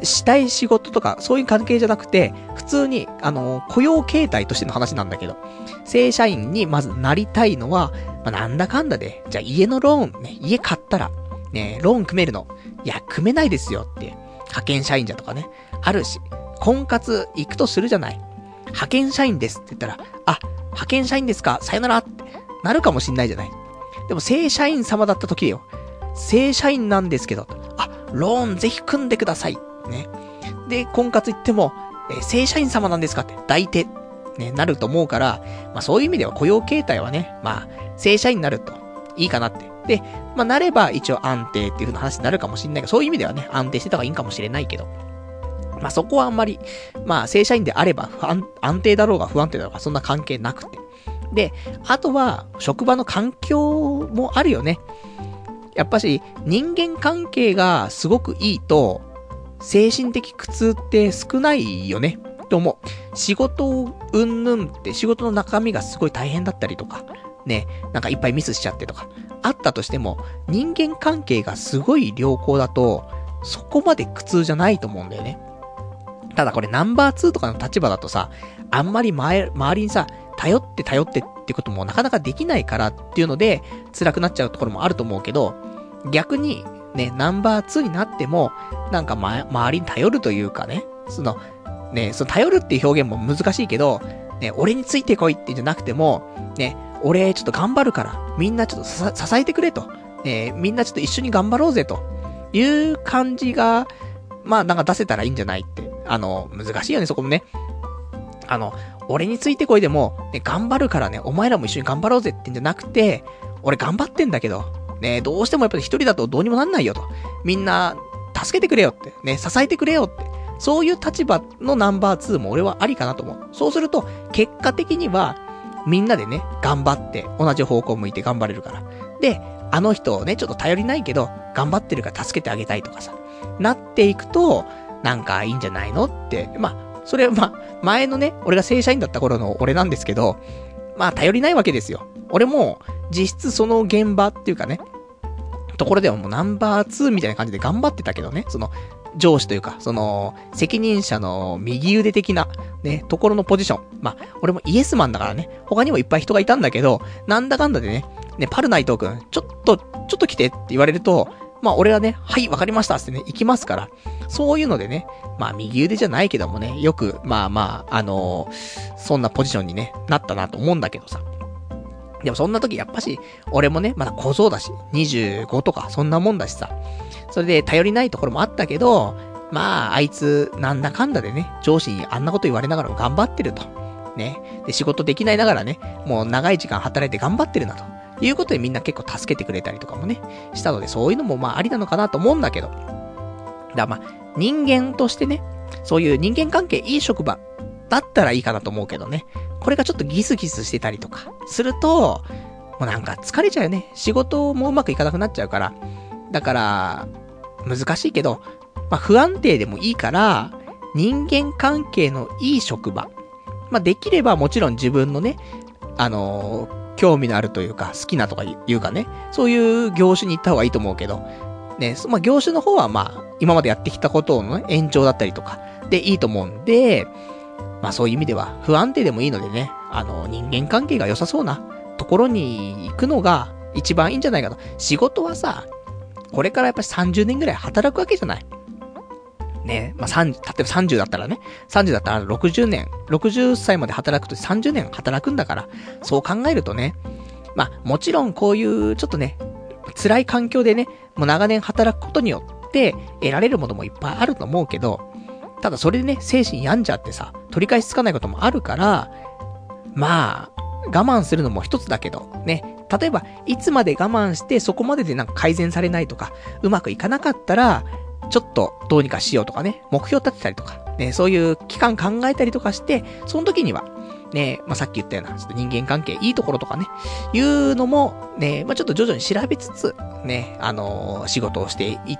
したい仕事とか、そういう関係じゃなくて、普通に、あの、雇用形態としての話なんだけど、正社員にまずなりたいのは、まあ、なんだかんだで、じゃあ家のローンね、家買ったら、ね、ローン組めるの。いや、組めないですよって。派遣社員じゃとかね。あるし、婚活行くとするじゃない。派遣社員ですって言ったら、あ、派遣社員ですか、さよならってなるかもしんないじゃない。でも正社員様だった時よ。正社員なんですけど、あ、ローンぜひ組んでください。ね。で、婚活行っても、えー、正社員様なんですかって、抱いて、ね、なると思うから、まあそういう意味では雇用形態はね、まあ、正社員になるといいかなって。で、まあなれば一応安定っていう風な話になるかもしれないけど、そういう意味ではね、安定してた方がいいかもしれないけど、まあそこはあんまり、まあ正社員であれば不安、安定だろうが不安定だろうがそんな関係なくて。で、あとは、職場の環境もあるよね。やっぱし、人間関係がすごくいいと、精神的苦痛って少ないよね。と思う。仕事うんぬんって仕事の中身がすごい大変だったりとか、ね、なんかいっぱいミスしちゃってとか、あったとしても、人間関係がすごい良好だと、そこまで苦痛じゃないと思うんだよね。ただこれナンバーツーとかの立場だとさ、あんまり前、周りにさ、頼って頼ってってこともなかなかできないからっていうので、辛くなっちゃうところもあると思うけど、逆に、ね、ナンバーツーになっても、なんかま、周りに頼るというかね、その、ね、その頼るっていう表現も難しいけど、ね、俺についてこいってんじゃなくても、ね、俺ちょっと頑張るから、みんなちょっとさ支えてくれと、ね、みんなちょっと一緒に頑張ろうぜという感じが、まあなんか出せたらいいんじゃないって。あの、難しいよね、そこもね。あの、俺についてこいでも、ね、頑張るからね、お前らも一緒に頑張ろうぜってんじゃなくて、俺頑張ってんだけど、ね、どうしてもやっぱり一人だとどうにもなんないよと。みんな、助けてくれよって、ね、支えてくれよって。そういう立場のナンバーツーも俺はありかなと思う。そうすると、結果的には、みんなでね、頑張って、同じ方向を向いて頑張れるから。で、あの人をね、ちょっと頼りないけど、頑張ってるから助けてあげたいとかさ、なっていくと、なんかいいんじゃないのって、まあ、それはまあ、前のね、俺が正社員だった頃の俺なんですけど、まあ、頼りないわけですよ。俺も、実質その現場っていうかね、ところではもうナンバーツーみたいな感じで頑張ってたけどね、その、上司というか、その、責任者の右腕的な、ね、ところのポジション。まあ、俺もイエスマンだからね、他にもいっぱい人がいたんだけど、なんだかんだでね、ね、パルナイト君、ちょっと、ちょっと来てって言われると、まあ俺はね、はい、わかりましたってね、行きますから。そういうのでね、まあ右腕じゃないけどもね、よく、まあまあ、あのー、そんなポジションにね、なったなと思うんだけどさ。でもそんな時やっぱし、俺もね、まだ小僧だし、にじゅうごとか、そんなもんだしさ。それで頼りないところもあったけど、まあ、あいつ、なんだかんだでね、上司にあんなこと言われながらも頑張ってると。ね。で、仕事できないながらね、もう長い時間働いて頑張ってるなと。いうことでみんな結構助けてくれたりとかもね、したので、そういうのもまあありなのかなと思うんだけど。だからまあ、人間としてね、そういう人間関係いい職場だったらいいかなと思うけどね。これがちょっとギスギスしてたりとか、すると、もうなんか疲れちゃうよね。仕事もうまくいかなくなっちゃうから。だから、難しいけど、まあ不安定でもいいから、人間関係のいい職場。まあできればもちろん自分のね、あのー、興味のあるというか、好きなとかいうかね、そういう業種に行った方がいいと思うけど、ね、まあ、業種の方はまあ、今までやってきたことのね、延長だったりとか、でいいと思うんで、まあそういう意味では、不安定でもいいのでね、あの、人間関係が良さそうなところに行くのが一番いいんじゃないかと。仕事はさ、これからやっぱりさんじゅうねんぐらい働くわけじゃない。ね、まあ、さんじゅう、例えばさんじゅうだったらね、さんじゅうだったらろくじゅうねん、ろくじゅっさいまで働くとさんじゅうねん働くんだから、そう考えるとね、まあ、もちろんこういうちょっとね、辛い環境でね、もう長年働くことによって得られるものもいっぱいあると思うけど、ただそれでね、精神病んじゃってさ、取り返しつかないこともあるから、まあ、我慢するのも一つだけど、ね、例えば、いつまで我慢してそこまででなんか改善されないとか、うまくいかなかったら、ちょっとどうにかしようとかね、目標立てたりとか、ね、そういう期間考えたりとかして、その時には、ね、まあ、さっき言ったような、ちょっと人間関係いいところとかね、いうのも、ね、まあ、ちょっと徐々に調べつつ、ね、あのー、仕事をしていって、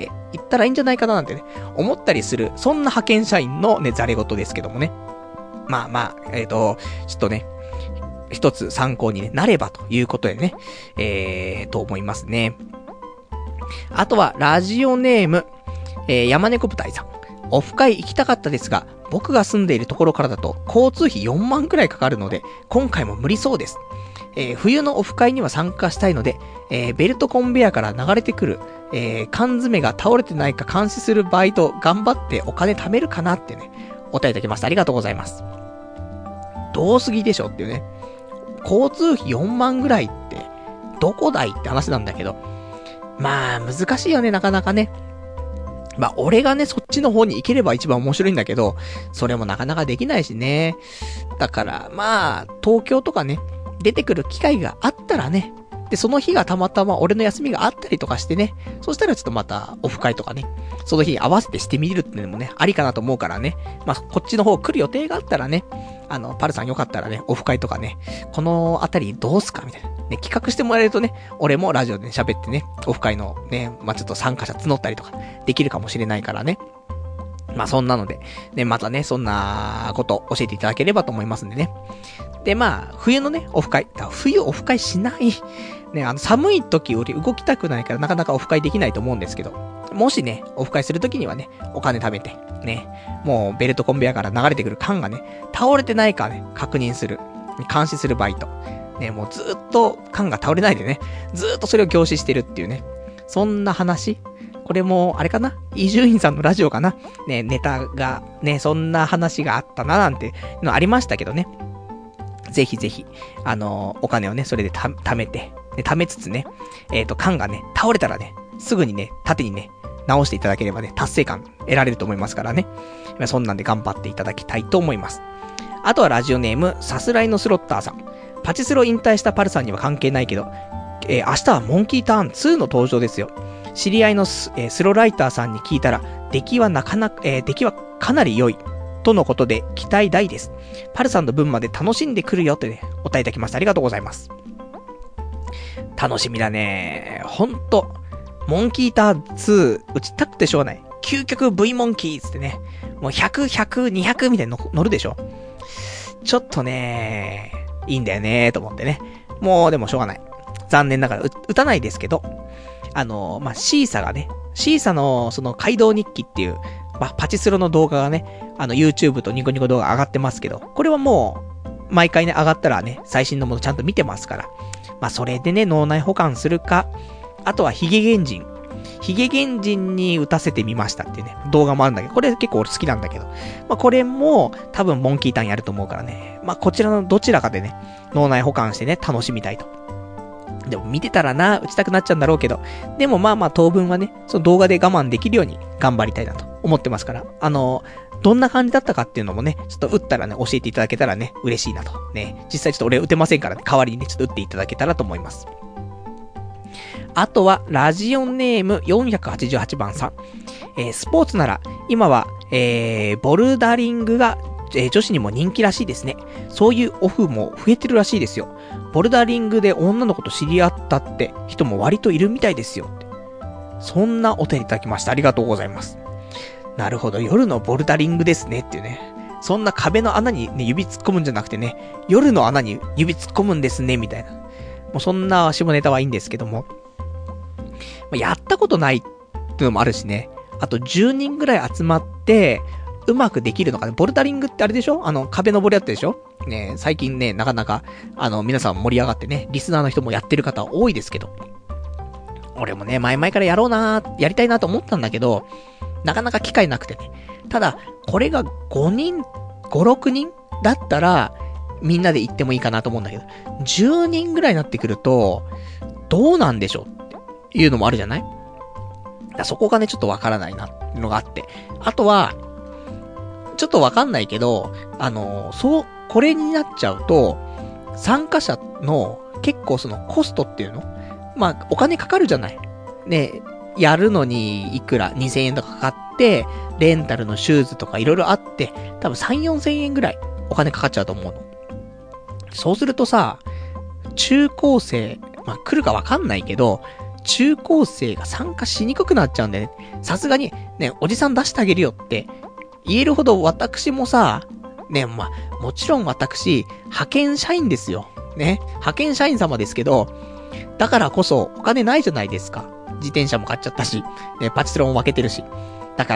いったらいいんじゃないかななんてね、思ったりする、そんな派遣社員のね、ざれ言ですけどもね。まあまあ、えっと、ちょっとね、一つ参考に、ね、なればということでね、えー、と思いますね。あとは、ラジオネーム、えー、山猫舞台さん。 オフ会行きたかったですが、僕が住んでいるところからだと交通費よんまんくらいかかるので、今回も無理そうです。えー、冬のオフ会には参加したいので、えー、ベルトコンベヤから流れてくる、えー、缶詰が倒れてないか監視するバイト頑張ってお金貯めるかなってね、お答えいただきました。ありがとうございます。どうすぎでしょっていうね。交通費よんまんぐらいって、どこだいって話なんだけど。まあ、難しいよね、なかなかね。まあ、俺がね、そっちの方に行ければ一番面白いんだけど、それもなかなかできないしね。だから、まあ、東京とかね、出てくる機会があったらね、で、その日がたまたま俺の休みがあったりとかしてね、そしたらちょっとまたオフ会とかね、その日に合わせてしてみるっていうのもね、ありかなと思うからね、まあ、こっちの方来る予定があったらね、あの、パルさんよかったらね、オフ会とかね、このあたりどうすかみたいな。ね、企画してもらえるとね、俺もラジオで、ね、喋ってね、オフ会のね、まあ、ちょっと参加者募ったりとか、できるかもしれないからね。まあ、そんなので、ね、またね、そんなこと教えていただければと思いますんでね。で、まあ、冬のね、オフ会。冬オフ会しない。ね、あの、寒い時より動きたくないからなかなかオフ会できないと思うんですけど、もしね、オフ会する時にはね、お金貯めて、ね、もうベルトコンベヤから流れてくる缶がね、倒れてないかね、確認する。監視するバイト。ね、もうずーっと缶が倒れないでね、ずーっとそれを凝視してるっていうね。そんな話。これも、あれかな伊集院さんのラジオかなね、ネタが、ね、そんな話があったななんてのありましたけどね。ぜひぜひ、あのー、お金をね、それでた、貯めて、で、貯めつつね、えっと、缶がね、倒れたらね、すぐにね、縦にね、直していただければね、達成感得られると思いますからね。そんなんで頑張っていただきたいと思います。あとはラジオネーム、さすらいのスロッターさん。パチスロ引退したパルさんには関係ないけど、えー、明日はモンキーターンツーの登場ですよ。知り合いのス、えー、スロライターさんに聞いたら、出来はなかなか、えー、出来はかなり良い。とのことで、期待大です。パルさんの分まで楽しんでくるよってね、お答えいただきました。ありがとうございます。楽しみだね。ほんと。モンキーターツー、打ちたくてしょうがない。究極 V モンキーつってね。もうひゃく、ひゃく、にひゃくみたいに乗るでしょ。ちょっとね、いいんだよねと思ってね。もうでもしょうがない。残念ながら打たないですけど。あの、まあ、シーサがね、シーサのその街道日記っていう、まあ、パチスロの動画がね、あの YouTube とニコニコ動画上がってますけど、これはもう、毎回ね、上がったらね、最新のものちゃんと見てますから。まあ、それでね、脳内保管するか、あとはヒゲ原人。ヒゲ原人に打たせてみましたっていうね、動画もあるんだけど、これ結構俺好きなんだけど、まあ、これも多分モンキーターンやると思うからね、まあ、こちらのどちらかでね、脳内保管してね、楽しみたいと。でも見てたらな、打ちたくなっちゃうんだろうけど、でもまあまあ当分はね、その動画で我慢できるように頑張りたいなと思ってますから、あの、どんな感じだったかっていうのもね、ちょっと打ったらね、教えていただけたらね、嬉しいなと。ね、実際ちょっと俺打てませんからね、代わりにね、ちょっと打っていただけたらと思います。あとは、ラジオネームよんひゃくはちじゅうはちばんさん。えー、スポーツなら、今は、えー、ボルダリングが、えー、女子にも人気らしいですね。そういうオフも増えてるらしいですよ。ボルダリングで女の子と知り合ったって人も割といるみたいですよ。そんなお便りいただきました。ありがとうございます。なるほど、夜のボルダリングですねっていうね。そんな壁の穴にね、指突っ込むんじゃなくてね、夜の穴に指突っ込むんですね、みたいな。もうそんな下ネタはいいんですけども。やったことないっていうのもあるしね。あとじゅうにんぐらい集まって、うまくできるのかね。ボルダリングってあれでしょ？あの、壁登りやってでしょ？ね、最近ね、なかなか、あの、皆さん盛り上がってね、リスナーの人もやってる方多いですけど。俺もね、前々からやろうなー、やりたいなと思ったんだけど、なかなか機会なくてね。ただ、これがごにん、ご、ろくにんだったら、みんなで行ってもいいかなと思うんだけど、じゅうにんぐらいになってくると、どうなんでしょうっていうのもあるじゃない？だそこがね、ちょっとわからないな、っていうのがあって。あとは、ちょっとわかんないけど、あの、そう、これになっちゃうと、参加者の結構そのコストっていうの？まあ、お金かかるじゃない。ね、やるのにいくらにせんえんとかかかって、レンタルのシューズとかいろいろあって、多分さん、よんせんえんぐらいお金かかっちゃうと思うの。そうするとさ、中高生、まあ、来るかわかんないけど、中高生が参加しにくくなっちゃうんでね。さすがに、ね、おじさん出してあげるよって言えるほど私もさ、ね、まあ、もちろん私、派遣社員ですよ。ね、派遣社員様ですけど、だからこそお金ないじゃないですか。自転車も買っちゃったし、ね、パチスロも負けてるし。だから、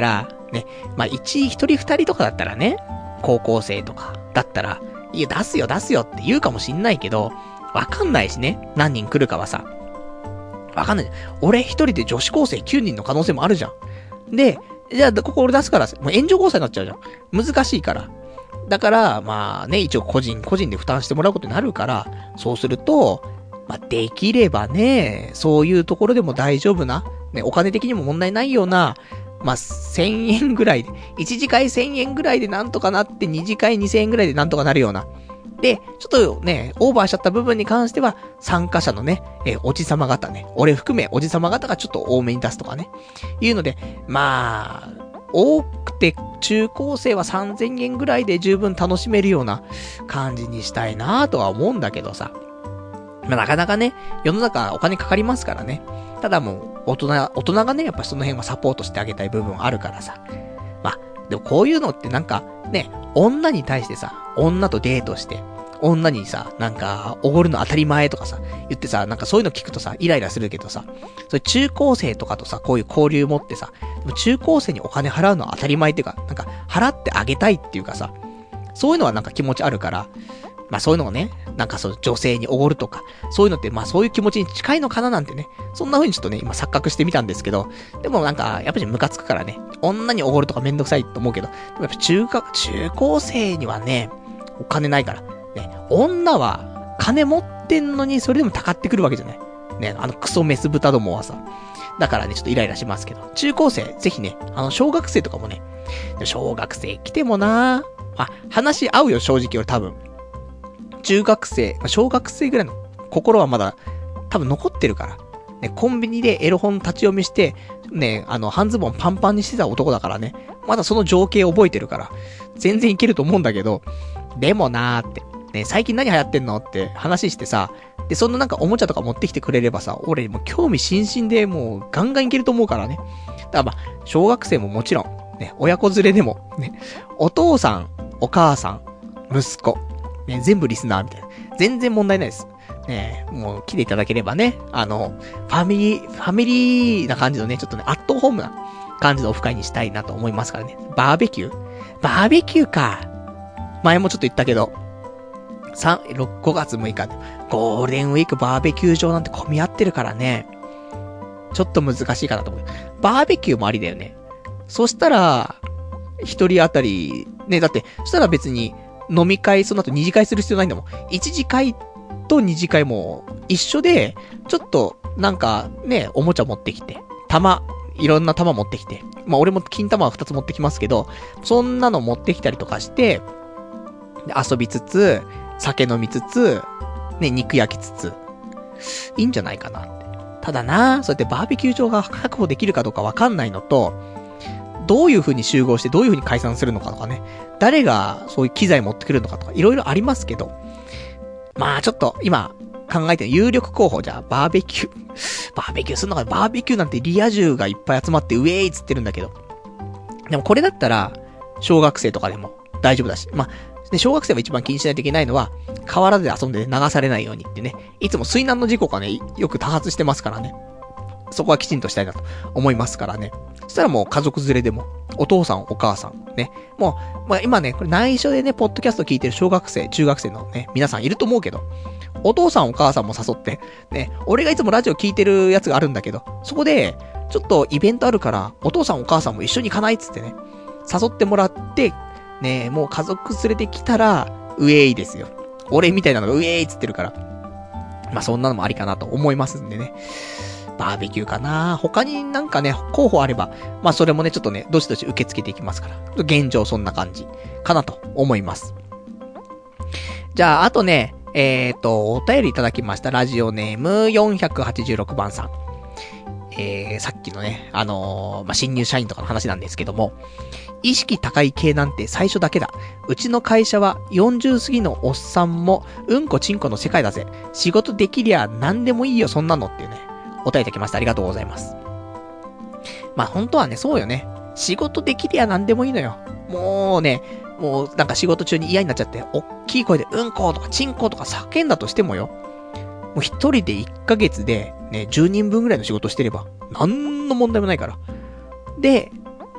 ね。まあ、一、一人二人とかだったらね、高校生とかだったら、いや、出すよ出すよって言うかもしんないけど、わかんないしね。何人来るかはさ。わかんない。俺一人で女子高生きゅうにんの可能性もあるじゃん。で、じゃあ、ここ俺出すから、もう援助交際になっちゃうじゃん。難しいから。だから、まあね、一応個人、個人で負担してもらうことになるから、そうすると、まあ、できればね、そういうところでも大丈夫な、ね、お金的にも問題ないような、まあ、せんえんぐらいで、いちじかいせんえんぐらいでなんとかなって、にじかいにせんえんぐらいでなんとかなるような。で、ちょっとね、オーバーしちゃった部分に関しては、参加者のね、えー、おじさま方ね、俺含めおじさま方がちょっと多めに出すとかね。いうので、まあ、多くて中高生はさんぜんえんぐらいで十分楽しめるような感じにしたいなとは思うんだけどさ。まあなかなかね、世の中お金かかりますからね。ただもう、大人、大人がね、やっぱその辺はサポートしてあげたい部分あるからさ。まあ、でもこういうのってなんか、ね、女に対してさ、女とデートして、女にさ、なんか、おごるの当たり前とかさ、言ってさ、なんかそういうの聞くとさ、イライラするけどさ、それ中高生とかとさ、こういう交流持ってさ、でも中高生にお金払うのは当たり前っていうか、なんか、払ってあげたいっていうかさ、そういうのはなんか気持ちあるから、まあそういうのをね、なんかそう女性におごるとか、そういうのってまあそういう気持ちに近いのかななんてね、そんな風にちょっとね、今錯覚してみたんですけど、でもなんか、やっぱりムカつくからね、女におごるとかめんどくさいと思うけど、でもやっぱ中学、中高生にはね、お金ないから、ね、女は金持ってんのにそれでもたかってくるわけじゃない。ね、あのクソメス豚どもはさ。だからね、ちょっとイライラしますけど、中高生、ぜひね、あの小学生とかもね、小学生来てもなあ、話合うよ正直俺多分。中学生、小学生ぐらいの心はまだ多分残ってるから。ね、コンビニでエロ本立ち読みして、ね、あの、半ズボンパンパンにしてた男だからね。まだその情景覚えてるから。全然いけると思うんだけど、でもなーって。ね、最近何流行ってんのって話してさ、で、そのなんかおもちゃとか持ってきてくれればさ、俺もう興味津々でもうガンガンいけると思うからね。だからまあ、小学生ももちろん、ね、親子連れでも、ね、お父さん、お母さん、息子、ね、全部リスナーみたいな。全然問題ないです。ね、もう来ていただければね、あの、ファミリー、ファミリーな感じのね、ちょっとね、アットホームな感じのオフ会にしたいなと思いますからね。バーベキューバーベキューか。前もちょっと言ったけど、さん、ろく、ごがつむいかで、ゴールデンウィークバーベキュー場なんて混み合ってるからね。ちょっと難しいかなと思う。バーベキューもありだよね。そしたら、一人当たり、ね、だって、そしたら別に飲み会、その後二次会する必要ないんだもん。一次会と二次会も一緒で、ちょっと、なんか、ね、おもちゃ持ってきて、玉、いろんな玉持ってきて、まあ俺も金玉は二つ持ってきますけど、そんなの持ってきたりとかして、で遊びつつ、酒飲みつつ、ね、肉焼きつつ、いいんじゃないかなって。ただな、そうやってバーベキュー場が確保できるかどうかわかんないのと、どういう風に集合してどういう風に解散するのかとかね、誰がそういう機材持ってくるのかとか、いろいろありますけど、まあちょっと今考えてる有力候補じゃあバーベキュー、バーベキューするのか、バーベキューなんてリア充がいっぱい集まってウェーイっつってるんだけど、でもこれだったら、小学生とかでも大丈夫だし、まあ、で、小学生は一番気にしないといけないのは、河原で遊んで流されないようにってね。いつも水難の事故がね、よく多発してますからね。そこはきちんとしたいなと思いますからね。そしたらもう家族連れでも、お父さん、お母さん、ね。もう、まあ今ね、これ内緒でね、ポッドキャスト聞いてる小学生、中学生のね、皆さんいると思うけど、お父さん、お母さんも誘って、ね、俺がいつもラジオ聞いてるやつがあるんだけど、そこで、ちょっとイベントあるから、お父さん、お母さんも一緒に行かないっつってね、誘ってもらって、ねえ、もう家族連れてきたら、ウェイですよ。俺みたいなのがウェイっつってるから。まあ、そんなのもありかなと思いますんでね。バーベキューかな。他になんかね、候補あれば、まあ、それもね、ちょっとね、どしどし受け付けていきますから。現状そんな感じかなと思います。じゃあ、あとね、えーと、お便りいただきました。ラジオネームよんひゃくはちじゅうろくばんさん。えー、さっきのね、あのー、まあ、新入社員とかの話なんですけども、意識高い系なんて最初だけだ。うちの会社はよんじゅう過ぎのおっさんもうんこちんこの世界だぜ。仕事できりゃ何でもいいよそんなのっていうね、お便りいただきました。ありがとうございます。まあ本当はね、そうよね。仕事できりゃ何でもいいのよ。もうね、もうなんか仕事中に嫌になっちゃって、おっきい声でうんことかちんことか叫んだとしてもよ。もう一人でいっかげつでね、じゅうにんぶんぐらいの仕事してれば、なんの問題もないから。で、ね、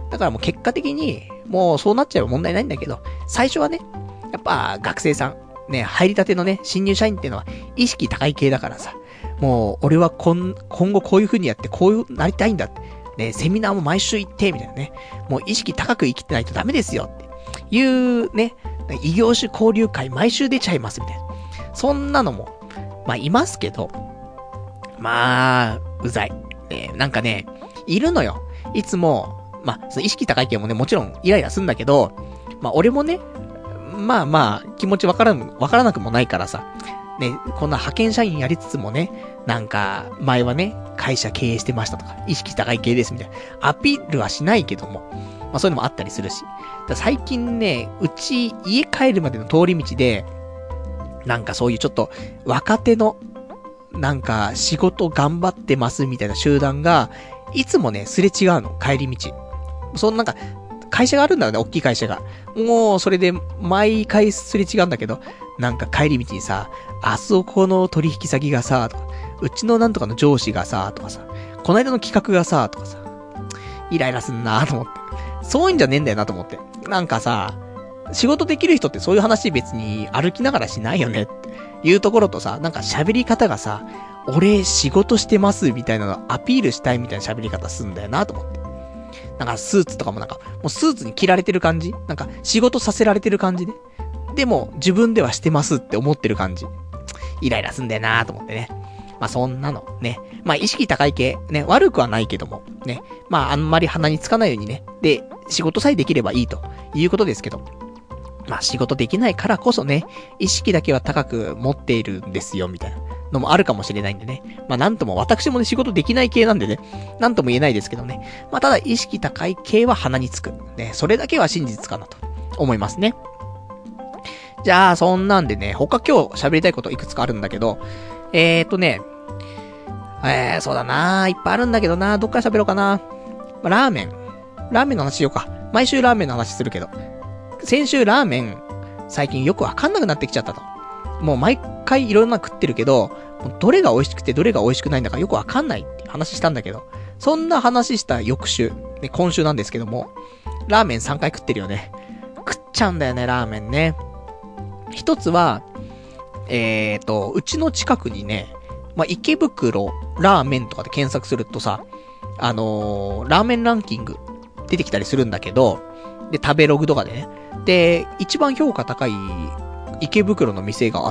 だからもう結果的に、もうそうなっちゃえば問題ないんだけど、最初はね、やっぱ学生さん、ね、入りたてのね、新入社員っていうのは意識高い系だからさ、もう俺は今今後こういう風にやってこういうなりたいんだって、ね、セミナーも毎週行って、みたいなね、もう意識高く生きてないとダメですよっていうね、異業種交流会毎週出ちゃいますみたいな。そんなのも、まあいますけど、まあ、うざい。ね、なんかね、いるのよ。いつも、まあ、その意識高い系もね、もちろんイライラすんだけど、まあ俺もね、まあまあ、気持ちわからん、わからなくもないからさ、ね、こんな派遣社員やりつつもね、なんか、前はね、会社経営してましたとか、意識高い系ですみたいな、アピールはしないけども、まあそういうのもあったりするし、だ最近ね、うち、家帰るまでの通り道で、なんかそういうちょっと、若手の、なんか、仕事頑張ってますみたいな集団が、いつもね、すれ違うの、帰り道。そのなんか、会社があるんだよね、大きい会社が。もう、それで、毎回すれ違うんだけど、なんか帰り道にさ、あそこの取引先がさ、とか、うちのなんとかの上司がさ、とかさ、この間の企画がさ、とかさ、イライラすんなと思って。そういうんじゃねえんだよなと思って。なんかさ、仕事できる人ってそういう話別に歩きながらしないよねっていうところとさ、なんか喋り方がさ、俺仕事してますみたいなのアピールしたいみたいな喋り方すんだよなと思って。なんかスーツとかもなんか、もうスーツに着られてる感じ？なんか仕事させられてる感じで。でも自分ではしてますって思ってる感じ。イライラすんだよなと思ってね。まあそんなのね。まあ意識高い系、ね、悪くはないけども、ね。まああんまり鼻につかないようにね。で、仕事さえできればいいということですけど。まあ仕事できないからこそね、意識だけは高く持っているんですよ、みたいなのもあるかもしれないんでね。まあなんとも私もね仕事できない系なんでね、なんとも言えないですけどね。まあただ意識高い系は鼻につく。ね、それだけは真実かなと思いますね。じゃあ、そんなんでね、他今日喋りたいこといくつかあるんだけど、えーとね、えー、そうだなーいっぱいあるんだけどなーどっから喋ろうかな。まあ、ラーメン。ラーメンの話しようか。毎週ラーメンの話するけど。先週ラーメン、最近よくわかんなくなってきちゃったと。もう毎回いろんな食ってるけど、どれが美味しくてどれが美味しくないんだかよくわかんないって話したんだけど、そんな話した翌週、ね、今週なんですけども、ラーメンさんかい食ってるよね。食っちゃうんだよね、ラーメンね。一つは、えーと、うちの近くにね、まあ、池袋ラーメンとかで検索するとさ、あのー、ラーメンランキング出てきたりするんだけど、で、食べログとかでね。で、一番評価高い池袋の店があって、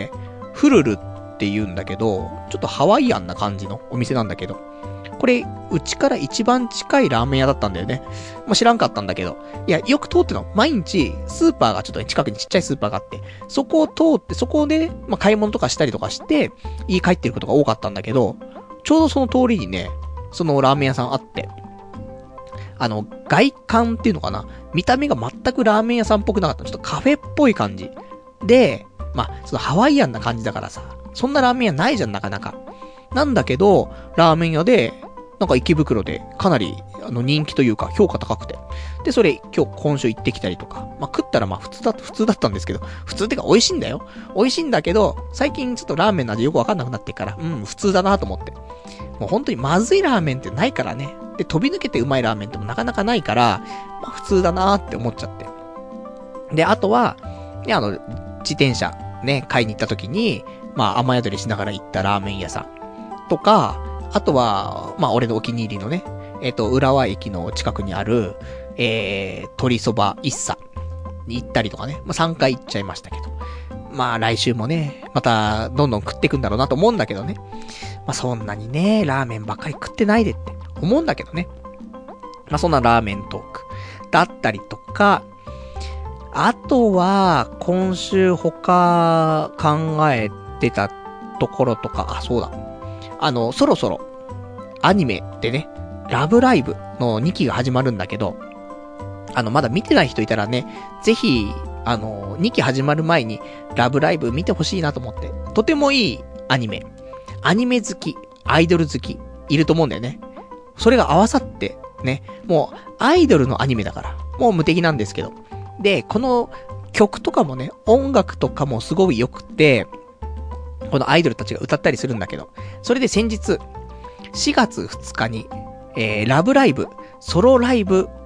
フルルって言うんだけど、ちょっとハワイアンな感じのお店なんだけど、これ、うちから一番近いラーメン屋だったんだよね。まあ、知らんかったんだけど。いや、よく通っての。毎日、スーパーがちょっと、ね、近くにちっちゃいスーパーがあって、そこを通って、そこで、まあ、買い物とかしたりとかして、家帰ってることが多かったんだけど、ちょうどその通りにね、そのラーメン屋さんあって、あの、外観っていうのかな？見た目が全くラーメン屋さんっぽくなかった。ちょっとカフェっぽい感じ。で、まあ、そのハワイアンな感じだからさ、そんなラーメン屋ないじゃん、なかなか。なんだけど、ラーメン屋で、なんか池袋でかなりあの人気というか評価高くて。で、それ今日今週行ってきたりとか。まあ、食ったらまあ普通だ、普通だったんですけど、普通ってか美味しいんだよ。美味しいんだけど、最近ちょっとラーメンの味よくわかんなくなってから、うん、普通だなと思って。もう本当にまずいラーメンってないからね。で、飛び抜けてうまいラーメンってもなかなかないから、まあ普通だなって思っちゃって。で、あとは、ね、あの、自転車ね、買いに行った時に、まあ雨宿りしながら行ったラーメン屋さんとか、あとは、まあ、俺のお気に入りのね、えっと、浦和駅の近くにある、えー、鶏そば一茶に行ったりとかね、まあ、さんかい行っちゃいましたけど。まあ、来週もね、また、どんどん食っていくんだろうなと思うんだけどね。まあ、そんなにね、ラーメンばっかり食ってないでって思うんだけどね。まあ、そんなラーメントークだったりとか、あとは、今週他考えてたところとか、あ、そうだ。あの、そろそろ、アニメでね、ラブライブのにきが始まるんだけど、あの、まだ見てない人いたらね、ぜひ、あの、にき始まる前に、ラブライブ見てほしいなと思って、とてもいいアニメ、アニメ好き、アイドル好き、いると思うんだよね。それが合わさって、ね、もう、アイドルのアニメだから、もう無敵なんですけど。で、この曲とかもね、音楽とかもすごい良くて、このアイドルたちが歌ったりするんだけど、それで先日、しがつふつかに、えー、ラブライブ、ソロライブ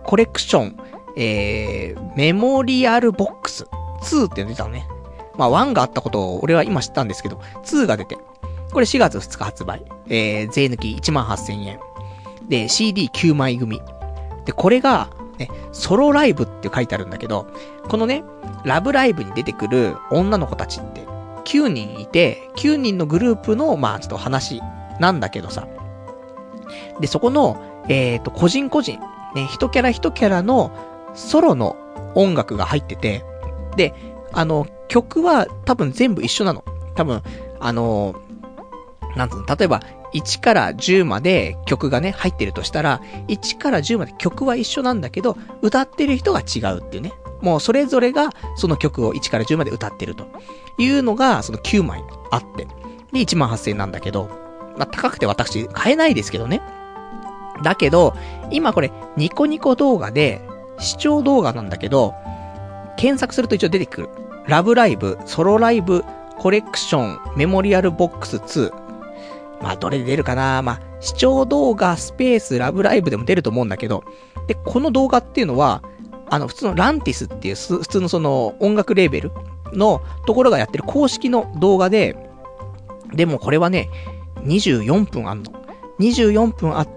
コレクション、えー、メモリアルボックスツーっていうの出たのね。まあ、ワンがあったことを俺は今知ったんですけど、ツーが出て。これしがつふつか発売。えー、税抜きいちまんはっせんえん。で、シーディーきゅうまい組。で、これが、ね、ソロライブって書いてあるんだけど、このね、ラブライブに出てくる女の子たちってきゅうにんいて、きゅうにんのグループの、まあちょっと話なんだけどさ。で、そこの、えっと、個人個人、ね、一キャラ一キャラのソロの音楽が入ってて、で、あの、曲は多分全部一緒なの。多分、あの、なんつうの、例えば、いちからじゅうまで曲がね、入ってるとしたら、いちからじゅうまで曲は一緒なんだけど、歌ってる人が違うっていうね。もうそれぞれがその曲をいちからじゅうまで歌ってるというのが、そのきゅうまいあって。で、いちまんはっせんえんなんだけど、まあ、高くて私買えないですけどね。だけど、今これ、ニコニコ動画で、視聴動画なんだけど、検索すると一応出てくる。ラブライブ、ソロライブ、コレクション、メモリアルボックスツー。まあ、どれで出るかな。まあ、視聴動画、スペース、ラブライブでも出ると思うんだけど、で、この動画っていうのは、あの、普通のランティスっていう、普通のその、音楽レーベルのところがやってる公式の動画で、でもこれはね、にじゅうよんぷんあんの。にじゅうよんぷんあって、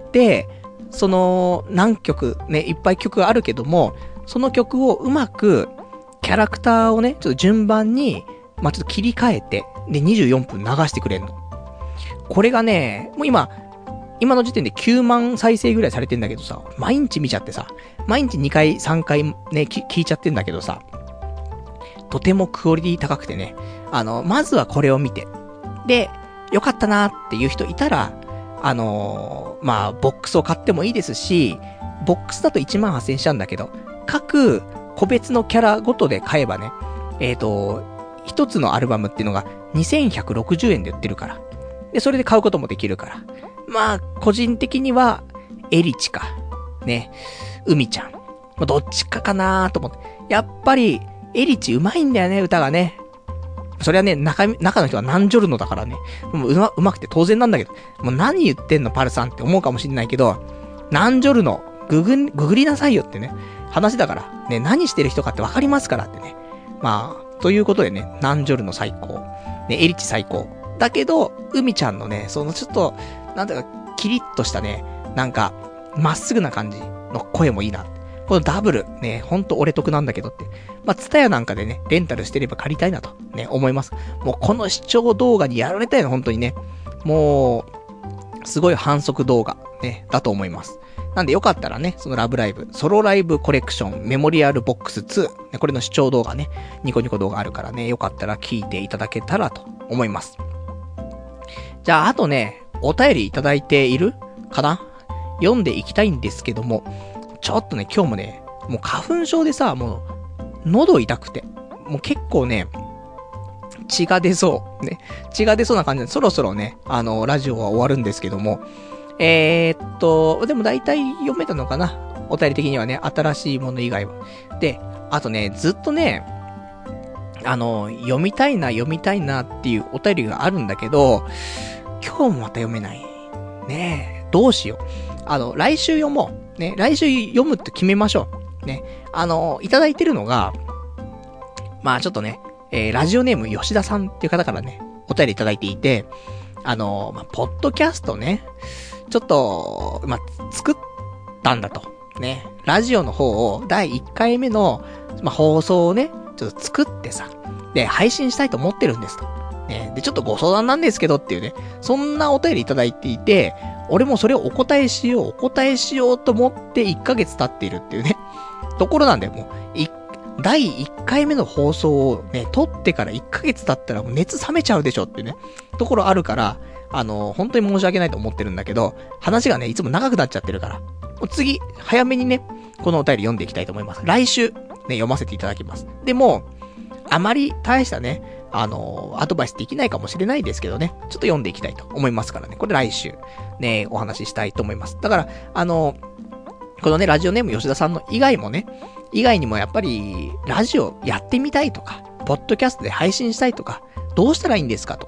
その、何曲、ね、いっぱい曲があるけども、その曲をうまく、キャラクターをね、ちょっと順番に、まあ、ちょっと切り替えて、で、にじゅうよんぷん流してくれるの。これがね、もう今、今の時点できゅうまん再生ぐらいされてんだけどさ、毎日見ちゃってさ、毎日にかい、さんかいね、聞いちゃってんだけどさ、とてもクオリティ高くてね、あの、まずはこれを見て、で、よかったなーっていう人いたら、あのー、まあ、ボックスを買ってもいいですし、ボックスだといちまんはっせんえんしちゃうんだけど、各個別のキャラごとで買えばね、えっと、一つのアルバムっていうのがにせんひゃくろくじゅうえんで売ってるから。で、それで買うこともできるから。まあ、個人的には、エリチか、ね、ウミちゃん。まあ、どっちかかなーと思って。やっぱり、エリチ上手いんだよね、歌がね。それはね、中、中の人はナンジョルノだからね。もううま、うまくて当然なんだけど。もう何言ってんの、パルさんって思うかもしれないけど、ナンジョルノ、ググ、ググりなさいよってね、話だから。ね、何してる人かってわかりますからってね。まあ、ということでね、ナンジョルノ最高。ね、エリチ最高。だけど、ウミちゃんのね、そのちょっと、なんだか、キリッとしたね、なんか、まっすぐな感じの声もいいな。このダブル、ね、ほんと俺得なんだけどって。まあ、ツタヤなんかでね、レンタルしてれば借りたいなと、ね、思います。もうこの視聴動画にやられたいの、本当にね。もう、すごい反則動画、ね、だと思います。なんでよかったらね、そのラブライブ、ソロライブコレクション、メモリアルボックスツー、ね、これの視聴動画ね、ニコニコ動画あるからね、よかったら聞いていただけたらと思います。じゃあ、あとね、お便りいただいているかな？読んでいきたいんですけども、ちょっとね、今日もね、もう花粉症でさ、もう、喉痛くて、もう結構ね、血が出そう。ね。血が出そうな感じで、そろそろね、あの、ラジオは終わるんですけども、えー、っと、でも大体読めたのかな？お便り的にはね、新しいもの以外は。で、あとね、ずっとね、あの、読みたいな、読みたいなっていうお便りがあるんだけど、今日もまた読めない。ねえ、どうしよう。あの、来週読もう。ね、来週読むって決めましょう。ね、あの、いただいてるのが、まあちょっとね、えー、ラジオネーム吉田さんっていう方からね、お便りいただいていて、あの、まあ、ポッドキャストね、ちょっと、まあ、作ったんだと。ね、ラジオの方をだいいっかいめの、まあ、放送をね、ちょっと作ってさ、で、配信したいと思ってるんですと。ね、で、ちょっとご相談なんですけどっていうね、そんなお便りいただいていて、俺もそれをお答えしよう、お答えしようと思っていっかげつ経っているっていうね、ところなんだよ、もう。い、だいいっかいめの放送をね、撮ってからいっかげつ経ったらもう熱冷めちゃうでしょっていうね、ところあるから、あの、本当に申し訳ないと思ってるんだけど、話がね、いつも長くなっちゃってるから、もう次、早めにね、このお便り読んでいきたいと思います。来週、ね、読ませていただきます。でも、あまり大したね、あの、アドバイスできないかもしれないですけどね、ちょっと読んでいきたいと思いますからね、これ来週、ね、お話ししたいと思います。だから、あの、このね、ラジオネーム吉田さんの以外もね、以外にもやっぱり、ラジオやってみたいとか、ポッドキャストで配信したいとか、どうしたらいいんですかとか、